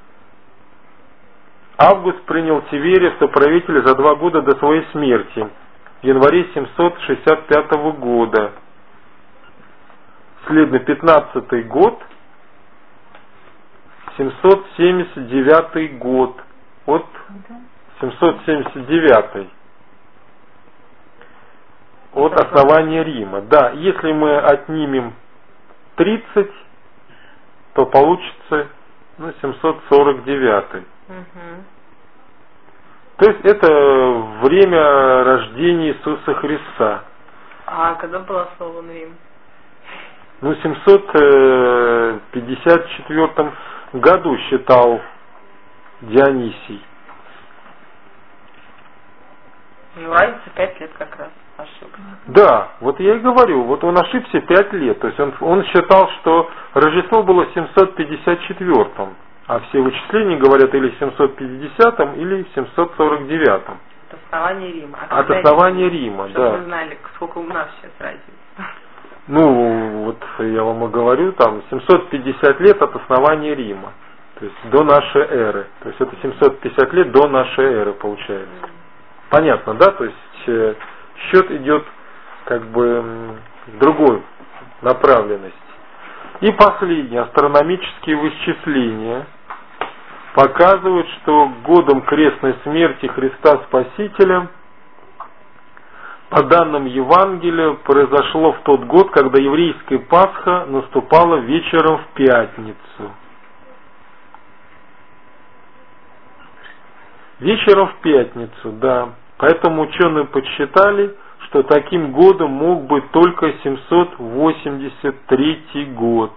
Август принял Тиверия в соправителя за два года до своей смерти, в январе семьсот шестьдесят пятого года. Следовательно, пятнадцатый год, семьсот семьдесят девятый год, от семьсот семьдесят девятый, от основания Рима. Да, если мы отнимем тридцать, то получится ну, семьсот сорок девятый. Угу. То есть это время рождения Иисуса Христа. А когда был основан Рим? Ну, в семьсот пятьдесят четвёртом году считал Дионисий. Ну, разница пять лет как раз ошибся. Да, вот я и говорю, вот он ошибся пять лет. То есть он, он считал, что Рождество было в семьсот пятьдесят четвёртом. А все вычисления говорят или в семьсот пятидесятом, или в семьсот сорок девятом. От основания Рима. А От основания Рима, чтобы да. Чтобы вы знали, сколько у нас сейчас разница. Ну, вот я вам и говорю, там семьсот пятьдесят лет от основания Рима. То есть до нашей эры. То есть это семьсот пятьдесят лет до нашей эры получается. Mm. Понятно, да? То есть э, счет идет как бы в другой направленности. И последнее, астрономические вычисления показывают, что годом крестной смерти Христа Спасителя, по данным Евангелия, произошло в тот год, когда еврейская Пасха наступала вечером в пятницу. Вечером в пятницу, да. Поэтому ученые подсчитали, что таким годом мог быть только семьсот восемьдесят третий год.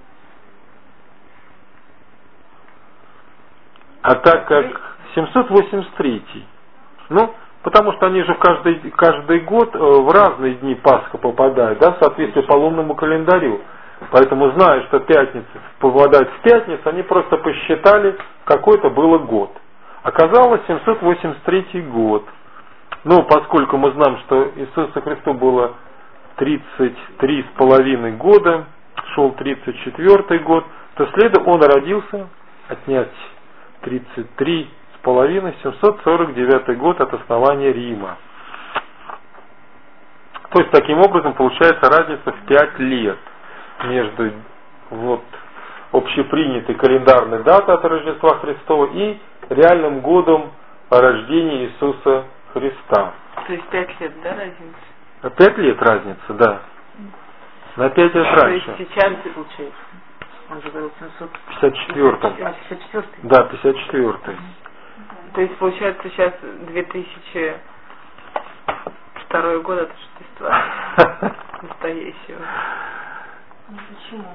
А так как семьсот восемьдесят третий, ну, потому что они же в каждый, каждый год в разные дни Пасха попадают, да, в соответствии по лунному календарю. Поэтому, зная, что пятница попадает в пятницу, они просто посчитали, какой-то было год. Оказалось семьсот восемьдесят третий год. Но поскольку мы знаем, что Иисусу Христу было тридцать три с половиной года, шел тридцать четвёртый год, то следом он родился, отнять тридцать три с половиной, семьсот сорок девятый год от основания Рима. То есть таким образом получается разница в пять лет между вот общепринятой календарной датой от Рождества Христова и реальным годом рождения Иисуса Христа. То есть пять лет, да, разница? Пять лет разница, да. На пять лет раньше. То есть сейчас получается? Он же говорил семьсот пятьдесят четвёртый. А, пятьдесят четвёртый? Да, пятьдесят четвёртый. То есть получается сейчас две тысячи второй год от Рождества настоящего. Ну почему?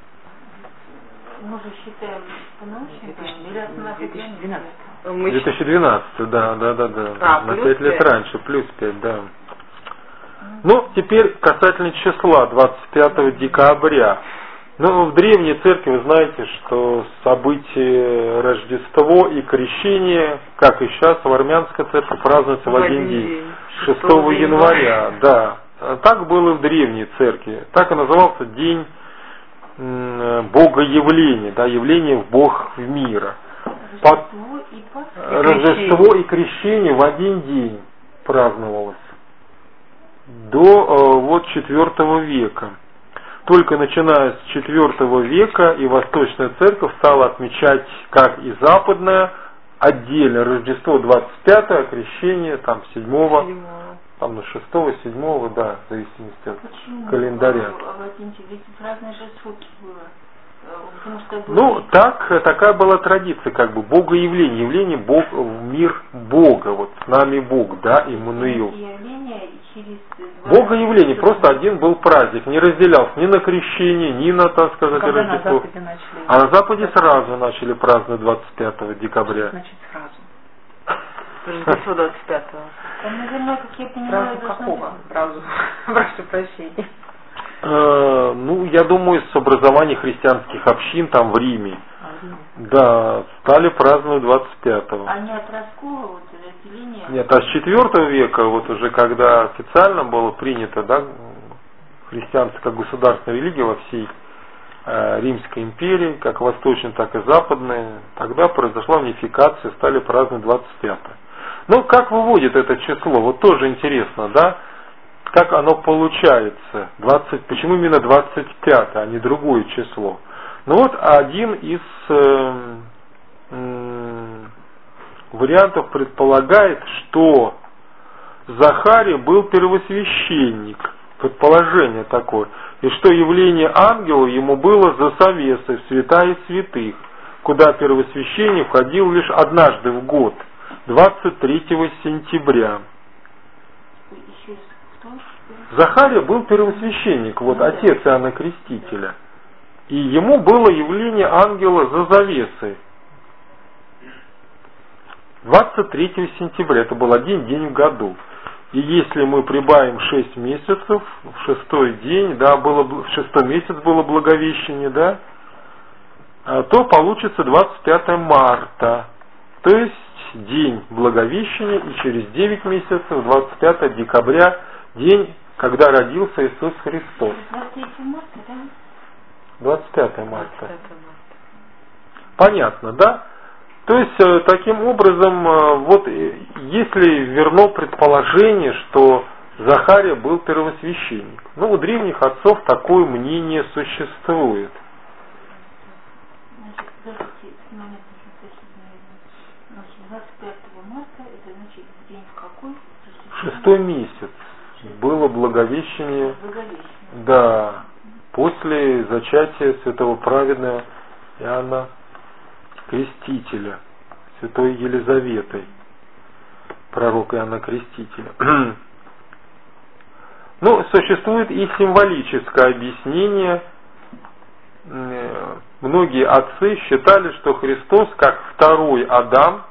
Мы же считаем по научному или от две тысячи двенадцатого. две тысячи двенадцатый, да, да, да, да. А, на пять лет пять. раньше, плюс пять, да. Ну, теперь касательно числа двадцать пятого декабря. Ну, в древней церкви вы знаете, что события Рождество и Крещение, как и сейчас, в армянской церкви празднуются в один день, шестого января, да. Так было и в древней церкви. Так и назывался день Богоявления, да, явление в Бог в мира. Рождество и Пасха. Рождество и Крещение в один день праздновалось до вот четвёртого века. Только начиная с четвёртого века и Восточная Церковь стала отмечать, как и Западная, отдельно Рождество двадцать пятое, а Крещение там седьмого, там на шестого, седьмого, да, в зависимости от Почему? календаря. Ведь разные же сроки было. Потому что было... Ну, так, такая была традиция, как бы богоявление, явление Бог, в мир Бога, вот с нами Бог, да, Иммануил. Богоявление, просто один был праздник, не разделялся ни на крещение, ни на, так сказать, Когда Рождество. На Западе начали? А на Западе сразу начали праздновать двадцать пятого декабря. Значит, сразу. Рождество двадцать пятого. Там, наверное, как я понимаю, сразу какого? Сразу. Прошу прощения. Э, ну, я думаю, с образования христианских общин там в Риме. А, Риме. Да, стали праздновать двадцать пятого. А не от раскола, вот, разделения? Нет, а с четвёртого века, вот уже когда официально было принято, да, христианство как государственная религия во всей э, Римской империи, как восточной, так и западной, тогда произошла унификация, стали праздновать двадцать пятое. Ну, как выводит это число? Вот тоже интересно, да? Как оно получается? двадцать, почему именно двадцать пятое, а не другое число? Ну вот один из э, э, вариантов предполагает, что Захарий был первосвященник, предположение такое, и что явление ангела ему было за завесой в святая святых, куда первосвященник входил лишь однажды в год, двадцать третьего сентября. Захария был первосвященник, вот отец Иоанна Крестителя. И ему было явление ангела за завесой. двадцать третьего сентября, это был один день в году. И если мы прибавим шесть месяцев, в шестой день, да, было, в шестой месяц было Благовещение, да, то получится двадцать пятое марта. То есть день Благовещения, и через девять месяцев, двадцать пятого декабря, день, когда родился Иисус Христос. двадцать третьего марта, да? двадцать пятое марта. Понятно, да? То есть, таким образом, вот если верно предположение, что Захария был первосвященник. Ну, у древних отцов такое мнение существует. двадцать пятого марта, это значит день в какой? Шестой месяц было Благовещение, Благовещение. Да, после зачатия святого праведного Иоанна Крестителя, святой Елизаветой. пророка Иоанна Крестителя. Ну, существует и символическое объяснение. Многие отцы считали, что Христос, как второй Адам,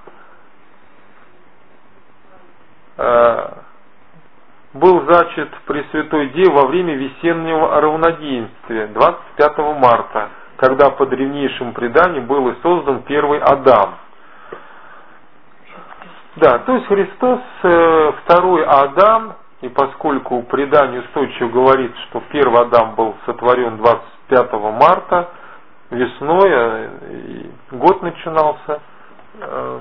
был зачат Пресвятой Деве во время весеннего равноденствия, двадцать пятого марта, когда по древнейшему преданию был и создан первый Адам. Да, то есть Христос э, второй Адам, и поскольку предание устойчиво говорит, что первый Адам был сотворен двадцать пятого марта, весной, э, и год начинался, э,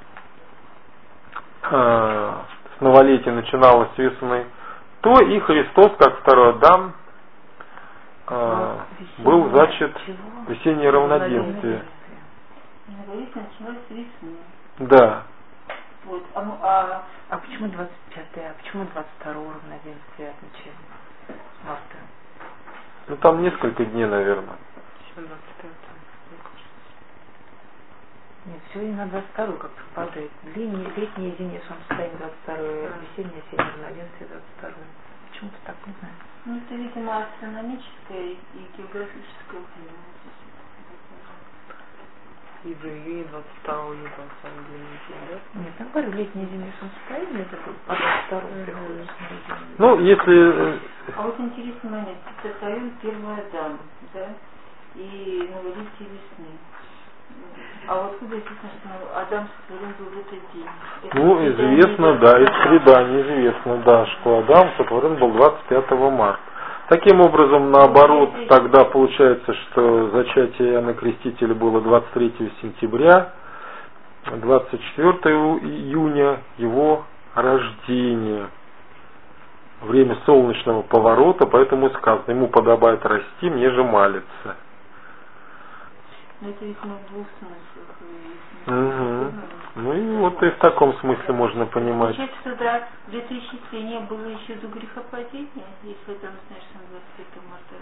э, с новолетия начиналось с весны, то и Христос, как второй Адам, э, был зачат весеннее равноденствие. Началось с весны. Да. Вот, а, ну, а, а почему двадцать пятое, а почему двадцать второе равноденствие отмечаем? Марта. Ну там несколько дней, наверное. Почему двадцать пятое? Нет, все на двадцать второе как совпадает. Летнее, летнее зимнее солнцестояние двадцать второе, весеннее осеннее равноденствие двадцать второе. Почему-то так, не знаю. Ну это, видимо, астрономическое и географическое время. И в июне двадцать второго июля, на самом деле, да? Нет, я говорю, летнее зимнее солнцестояние, это по двадцать второму приходится. Ну, если... А вот интересный момент. Сотворен первый Адам, да? И новолетие весны. А вот откуда известно, что Адам сотворен был в этот день? Это ну, известно, да, из преданий известно, да, что Адам сотворен был двадцать пятого марта. Таким образом, наоборот, тогда получается, что зачатие Иоанна Крестителя было двадцать третьего сентября, двадцать четвёртого июня его рождение. Время солнечного поворота, поэтому сказано, ему подобает расти, мне же малится. Ну, это, видимо, в двух смыслах. Угу. Ну и вот и в таком смысле можно понимать. Получается, что да, летоисчисление было еще до грехопадения, если там, знаешь, сам двадцать пятого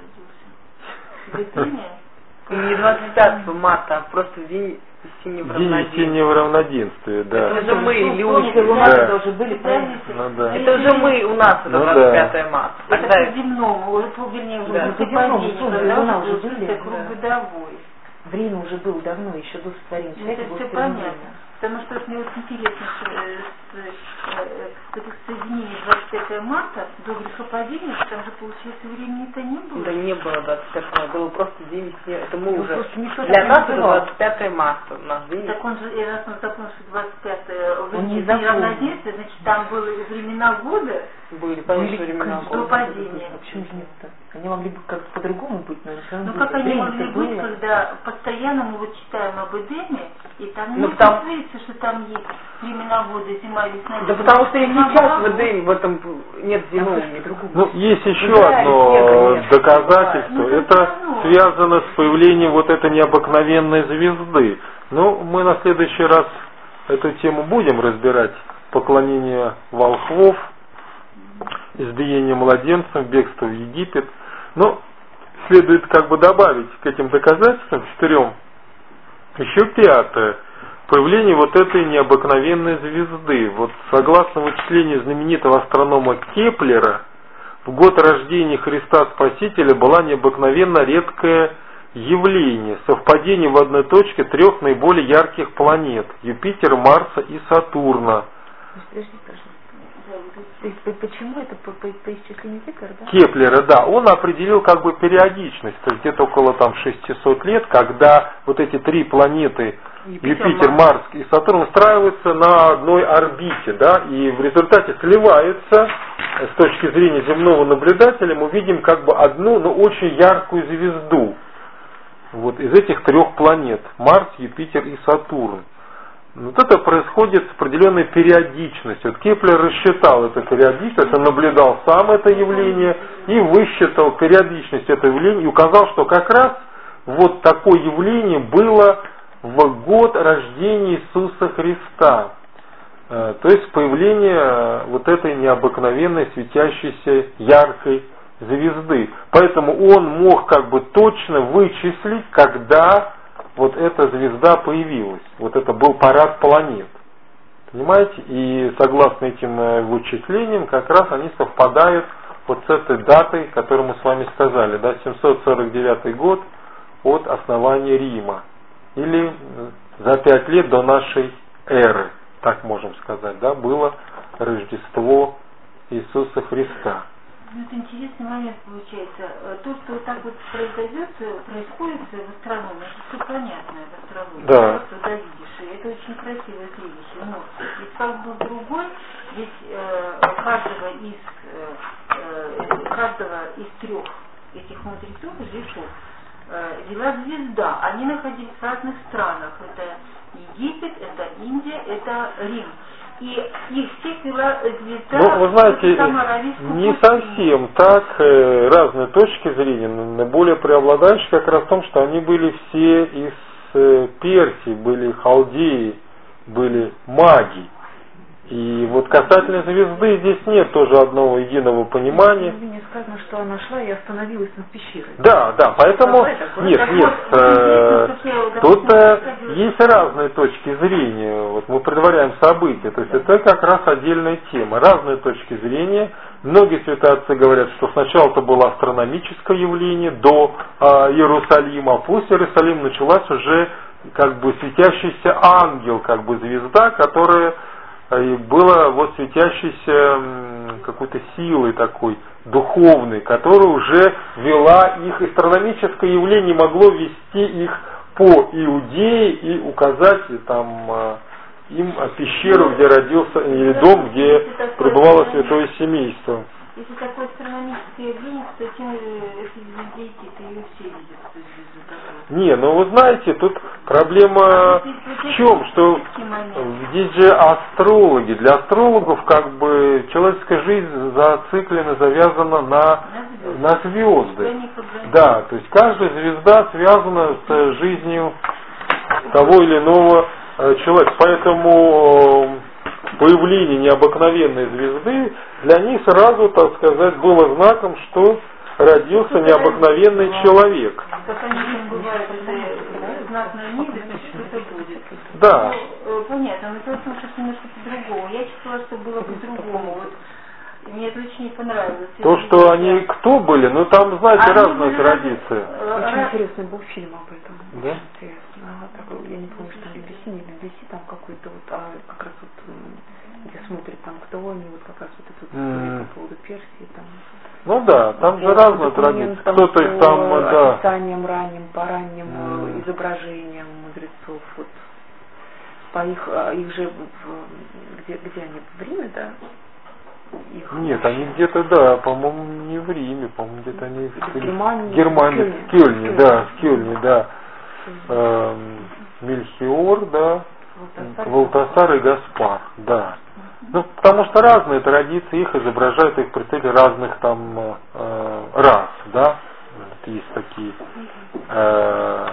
марта родился. Летание? Не двадцать пятого марта, а просто день весеннего равноденствия. День весеннего равноденствия, да. Это уже мы, люди, да. у нас это уже были, правильно? Ну, да. Это уже мы, у нас это ну, двадцать пятого марта. Это Тогда... по земному, это, вернее, уже да. грехопадение, когда уже, уже уже были, кругодовой. Время уже было давно, еще до сотворения человека. Это все понятно. Потому что мне вот интересно, что э, с, э, это соединение двадцать пятого марта до грехопадения, там же, получается, времени-то не было. Да не было двадцать пятого марта, было просто день весны. Это мы ну, уже. Для Для нас это двадцать пятого марта. У нас день. Так он же, раз он запомнил, что двадцать пятое он не равноденствие, значит, там были времена года. Были, конечно, времена года. До падения. А почему же нет-то? Они могли бы как-то по-другому быть, но все равно. Ну как они могли быть, когда постоянно мы вот читаем об Эдеме, и там ну, не потому... говорится, что там есть времена года, зима, весна. Да потому что и сейчас в Эдеме в этом нет зимы, ни другого. Ну, есть еще да, одно нет, доказательство. ну, это ну, связано с появлением вот этой необыкновенной звезды. Ну, мы на следующий раз эту тему будем разбирать. Поклонение волхвов, избиение младенцев, бегство в Египет. Но следует как бы добавить к этим доказательствам четырем еще пятое. Появление вот этой необыкновенной звезды. Вот согласно вычислению знаменитого астронома Кеплера, в год рождения Христа Спасителя была необыкновенно редкое явление, совпадение в одной точке трех наиболее ярких планет – Юпитера, Марса и Сатурна. Почему это по, по, по исчислению Кеплера, да? Кеплера, да. Он определил как бы периодичность, то есть где-то около там шестисот лет, когда вот эти три планеты Юпитер, Юпитер Марс и Сатурн устраиваются на одной орбите, да, и в результате сливаются, с точки зрения земного наблюдателя, мы видим как бы одну, но очень яркую звезду. Вот из этих трех планет Марс, Юпитер и Сатурн. Вот это происходит с определенной периодичностью. Вот Кеплер рассчитал эту периодичность, он наблюдал сам это явление и высчитал периодичность этого явления и указал, что как раз вот такое явление было в год рождения Иисуса Христа. То есть появление вот этой необыкновенной светящейся яркой звезды. Поэтому он мог как бы точно вычислить, когда вот эта звезда появилась. Вот это был парад планет. Понимаете? И согласно этим вычислениям, как раз они совпадают вот с этой датой, которую мы с вами сказали, да, семьсот сорок девятый год от основания Рима. Или за пять лет до нашей эры, так можем сказать, да, было Рождество Иисуса Христа. Ну, это интересный момент получается. То, что вот так вот произойдет, происходит в астрономии, это все понятно в астрономии. Да. Просто да, видишь, и это очень красивое зрелище. Но ведь как был другой, ведь э, каждого из э, каждого из трех этих мудрецов и жрецов э, вела звезда. Они находились в разных странах. Это Египет, это Индия, это Рим. И их всех вела звезда. Ну, вы знаете, не совсем так, разные точки зрения, но более преобладающие как раз в том, что они были все из Персии, были халдеи, были маги. И вот касательно звезды здесь нет тоже одного единого понимания. Мне сказано, что она шла и остановилась над пещерой. Да, да, поэтому нет, нет, э, тут э, есть разные точки зрения. Вот мы предваряем события, то есть это как раз отдельная тема. Разные точки зрения. Многие святоотцы говорят, что сначала это было астрономическое явление до э, Иерусалима, а после Иерусалима началась уже как бы светящийся ангел, как бы звезда, которая и было вот светящейся какой-то силой такой духовной, которая уже вела их, астрономическое явление могло вести их по Иудее и указать там им пещеру, где родился, или дом, где пребывало святое семейство. Если такое астрономическое явление, то тем эти звезды идти, то ее все видят, эту звезду такую. Не, ну вы знаете, тут проблема в чем, что здесь же астрологи, для астрологов как бы человеческая жизнь зациклена, завязана на, на звезды. Да, то есть каждая звезда связана с жизнью того или иного человека, поэтому появление необыкновенной звезды для них сразу, так сказать, было знаком, что родился необыкновенный человек. Как они бывают, это знатное небо, то что-то будет. Да. Ну, понятно, но дело в том, что немножко по-другому. Я читала, что было по-другому. Вот. Мне это очень не понравилось. То, что они кто были, ну там, знаете, они разные традиции. Очень интересный был фильм об этом. Да? Очень интересно. Такой, я не помню, что би би си, не би би си, там какой-то вот, а как раз вот, где смотрят там, кто они, вот как раз вот эту историю mm. по поводу Персии там. Ну да, там же разные традиции. Кто-то их там, да. Описанием ранним, по ранним mm. изображениям мудрецов, вот. По их, их же, в, где, где они, в Риме, да? Их... Нет, они где-то, да, по-моему, не в Риме, по-моему, где-то они в Германии, Германии, в Кёльне, да, в Кёльне, да. Эм, Мельхиор, да, Валтасар и Гаспар, да. Ну, потому что разные традиции, их изображают, их представители разных там э, рас, да. Есть такие, э,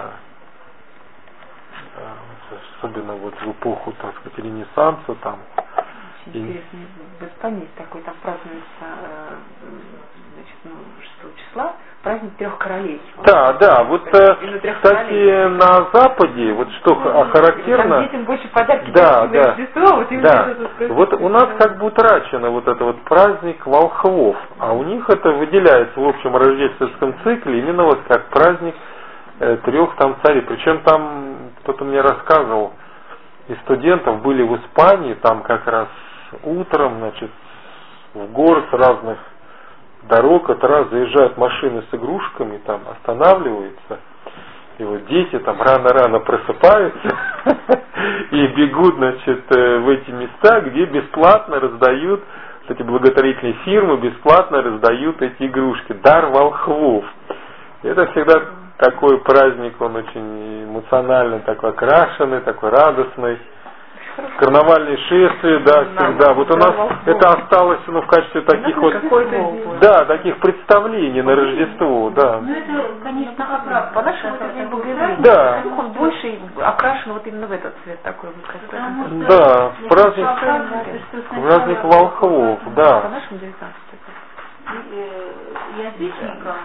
особенно вот в эпоху, так сказать, Ренессанса там. Очень интересно, в Испании есть такой, там празднуется, э, значит, ну, шестого числа, праздник трех королей. Да, да, вот, кстати, королей. На Западе, вот что ну, характерно... Там детям больше подарки, да, да, Рождество, вот, да. Вот у нас как бы утрачено вот это вот праздник волхвов, а у них это выделяется в общем рождественском цикле именно вот как праздник э, трех там царей. Причем там кто-то мне рассказывал, из студентов были в Испании, там как раз утром, значит, в город с разных дорог, это раз заезжают машины с игрушками, там останавливаются, и вот дети там рано-рано просыпаются и бегут, значит, в эти места, где бесплатно раздают, эти благотворительные фирмы бесплатно раздают эти игрушки, дар волхвов. Это всегда такой праздник, он очень эмоционально такой окрашенный, такой радостный. Карнавальные шествия, да, всегда. Вот у нас это осталось, ну, в качестве таких вот, да, таких представлений на Рождество, да. Ну, это, конечно, оправдано. По-нашему это не богословие. Да. Он больше окрашен вот именно в этот цвет такой вот какой-то. Да, праздник, праздник волхвов, да. По-нашему девятнадцатый. язычникам,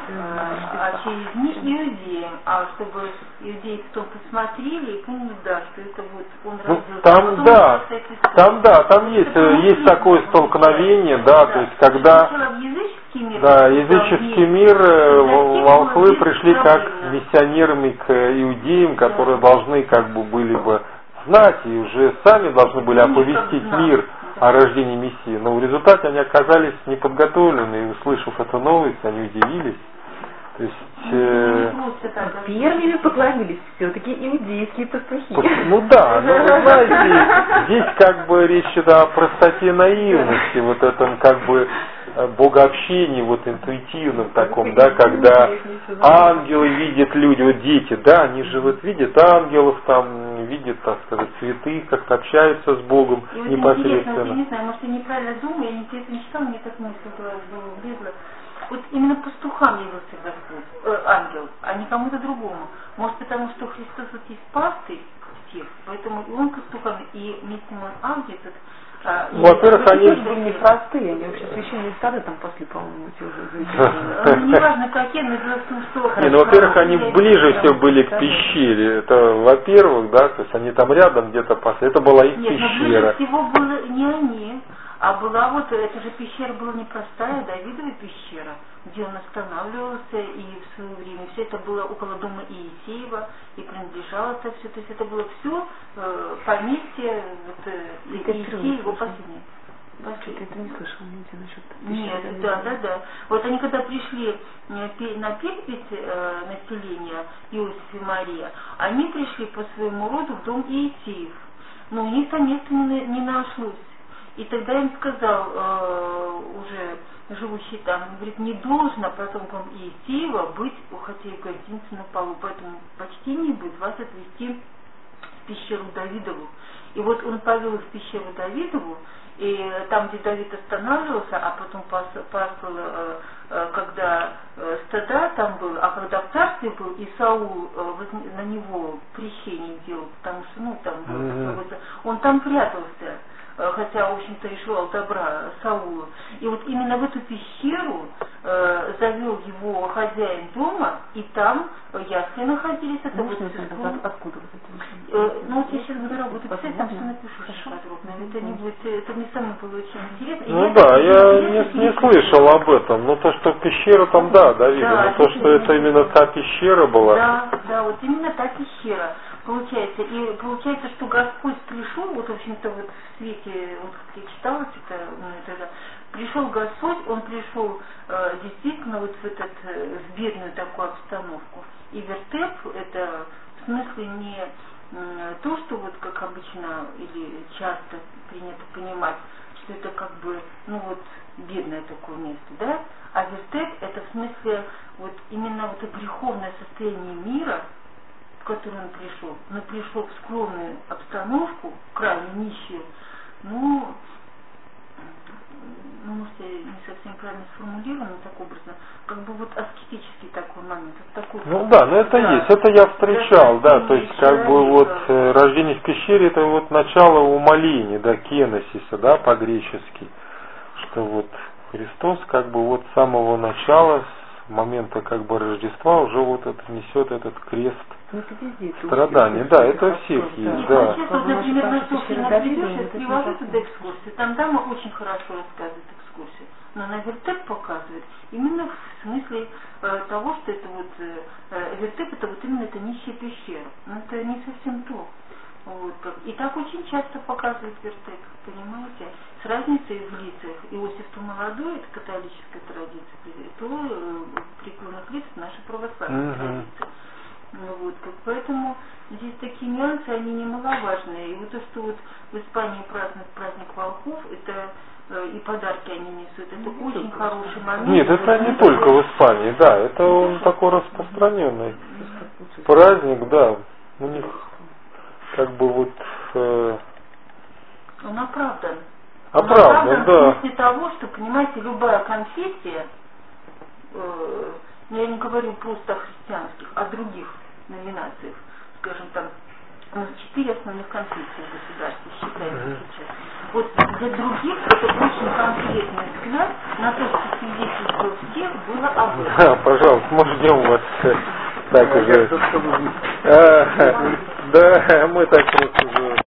а через них иудеям, а чтобы иудеи потом посмотрели и поняли, да, что это вот он ну, родился. там, а да, там, да, там есть, есть такое столкновение, да, да, то есть когда языческий мир, да, языческий мир, волхвы пришли как миссионерами к иудеям, которые да. должны как бы были бы знать и уже сами должны были оповестить мир о рождении Мессии. Но в результате они оказались неподготовлены, и услышав эту новость, они удивились. То есть, э... первыми поклонились все-таки иудейские пастухи. Ну да, но вы знаете, здесь как бы речь идет о простоте наивности, вот этом как бы богообщении, вот интуитивном таком, да, когда ангелы видят люди, вот дети, да, они же вот видят ангелов, там, видят, так сказать, святых, как-то общаются с Богом и вот непосредственно. Вот я не знаю, может я неправильно думаю, я не, не читала, мне так мысль в голову влезла. Вот именно пастухам явился Господь, э, ангел, а не кому-то другому. Может потому, что Христос вот есть пастырь всех, поэтому и он пастухам, и вместе с ним ангел этот. А, ну, во-первых, они были непростые, они вообще священные стады там пошли, по-моему, эти уже. Ну, неважно какие, но дело в том, что... Не, ну, во-первых, они ближе все были к пещере, это, во-первых, да, то есть они там рядом где-то пошли, это была их Нет, пещера. Нет, но ближе всего было не они, а была вот, эта же пещера была непростая, Давидова пещера, где он останавливался, и в свое время все это было около дома Иисеева, и принадлежало это все, то есть это было все э, поместье вот, э, Иисея, его последнее. Ты это не слышал, нигде насчет пещеры? Нет, да, да, да. Вот они когда пришли на перепись э, населения Иосиф и Мария, они пришли по своему роду в дом Иисеев, но у них там места не, не нашлось. И тогда им сказал э, уже живущий там, говорит, не должно потомкам Иисеева быть, хотя и гостиницы на полу, поэтому почти не будет вас отвезти в пещеру Давидову. И вот он повел их в пещеру Давидову, и там, где Давид останавливался, а потом паствал, э, э, когда э, стада там было, а когда в царстве был, и Саул э, на него крещение делал, потому что, ну, там, mm-hmm. он там прятался, хотя, в общем-то, и желал добра Саулу. И вот именно в эту пещеру э, завел его хозяин дома, и там ясли находились. Это вот, от, откуда вот это? Э, ну, вот я сейчас буду работать, писать, там все напишу очень подробно. Это не будет, это мне самому было очень интересно. Ну и да, я не, не слышал об этом, но то, что пещера там, да, Давида, да, но то, что это именно та пещера была. Да, да, вот именно та пещера. Получается, и получается, что Господь пришел, вот, в общем-то, вот в свете, вот как я читала это, ну, это, пришел Господь, он пришел э, действительно вот в этот, э, в бедную такую обстановку. И вертеп, это в смысле не э, то, что вот как обычно или часто принято понимать, что это как бы, ну вот, бедное такое место, да? А вертеп, это в смысле вот именно вот это греховное состояние мира, в который он пришел, но пришел в скромную обстановку, крайне нищую, ну, ну, может, я не совсем правильно сформулирована, так образно, как бы вот аскетический такой момент. Вот такой, ну да, но это да, есть, это я встречал, да, то есть как бы вот э, рождение в пещере, это вот начало умоления, да, кеносиса, да, по-гречески, что вот Христос как бы вот с самого начала, с момента как бы Рождества уже вот это несет этот крест. Ну, это везде, страдания, да, это у всех есть, да. Сейчас, вот, например, на Софье придешь, я привожу туда экскурсию, там дама очень хорошо рассказывает экскурсию, но она вертеп показывает именно в смысле э, того, что это вот, э, вертеп, это вот именно это нищая пещера, но это не совсем то. Вот, и так очень часто показывают вертеп, понимаете, с разницей в лицах. Иосиф-то молодой, это католическая традиция, то э, преклонных лиц наша православная uh-huh. традиция. Вот, поэтому здесь такие нюансы, они немаловажные. И вот то, что вот в Испании празднуют праздник волхов, это э, и подарки они несут, это ну, очень хороший момент. Нет, это не только в Испании, да, это он такой распространенный праздник, да, у них как бы вот... Э... Он оправдан. Оправдан, Он оправдан да. в смысле того, что, понимаете, любая конфессия, э, я не говорю просто о христианских, о других номинациях, скажем там, у нас четыре основных конфессии в государстве считается mm-hmm. сейчас. Вот для других это очень конкретный взгляд на то, что свидетельство всех было о Да, пожалуйста, мы ждем вас. Так уже. Да, мы так просто живем.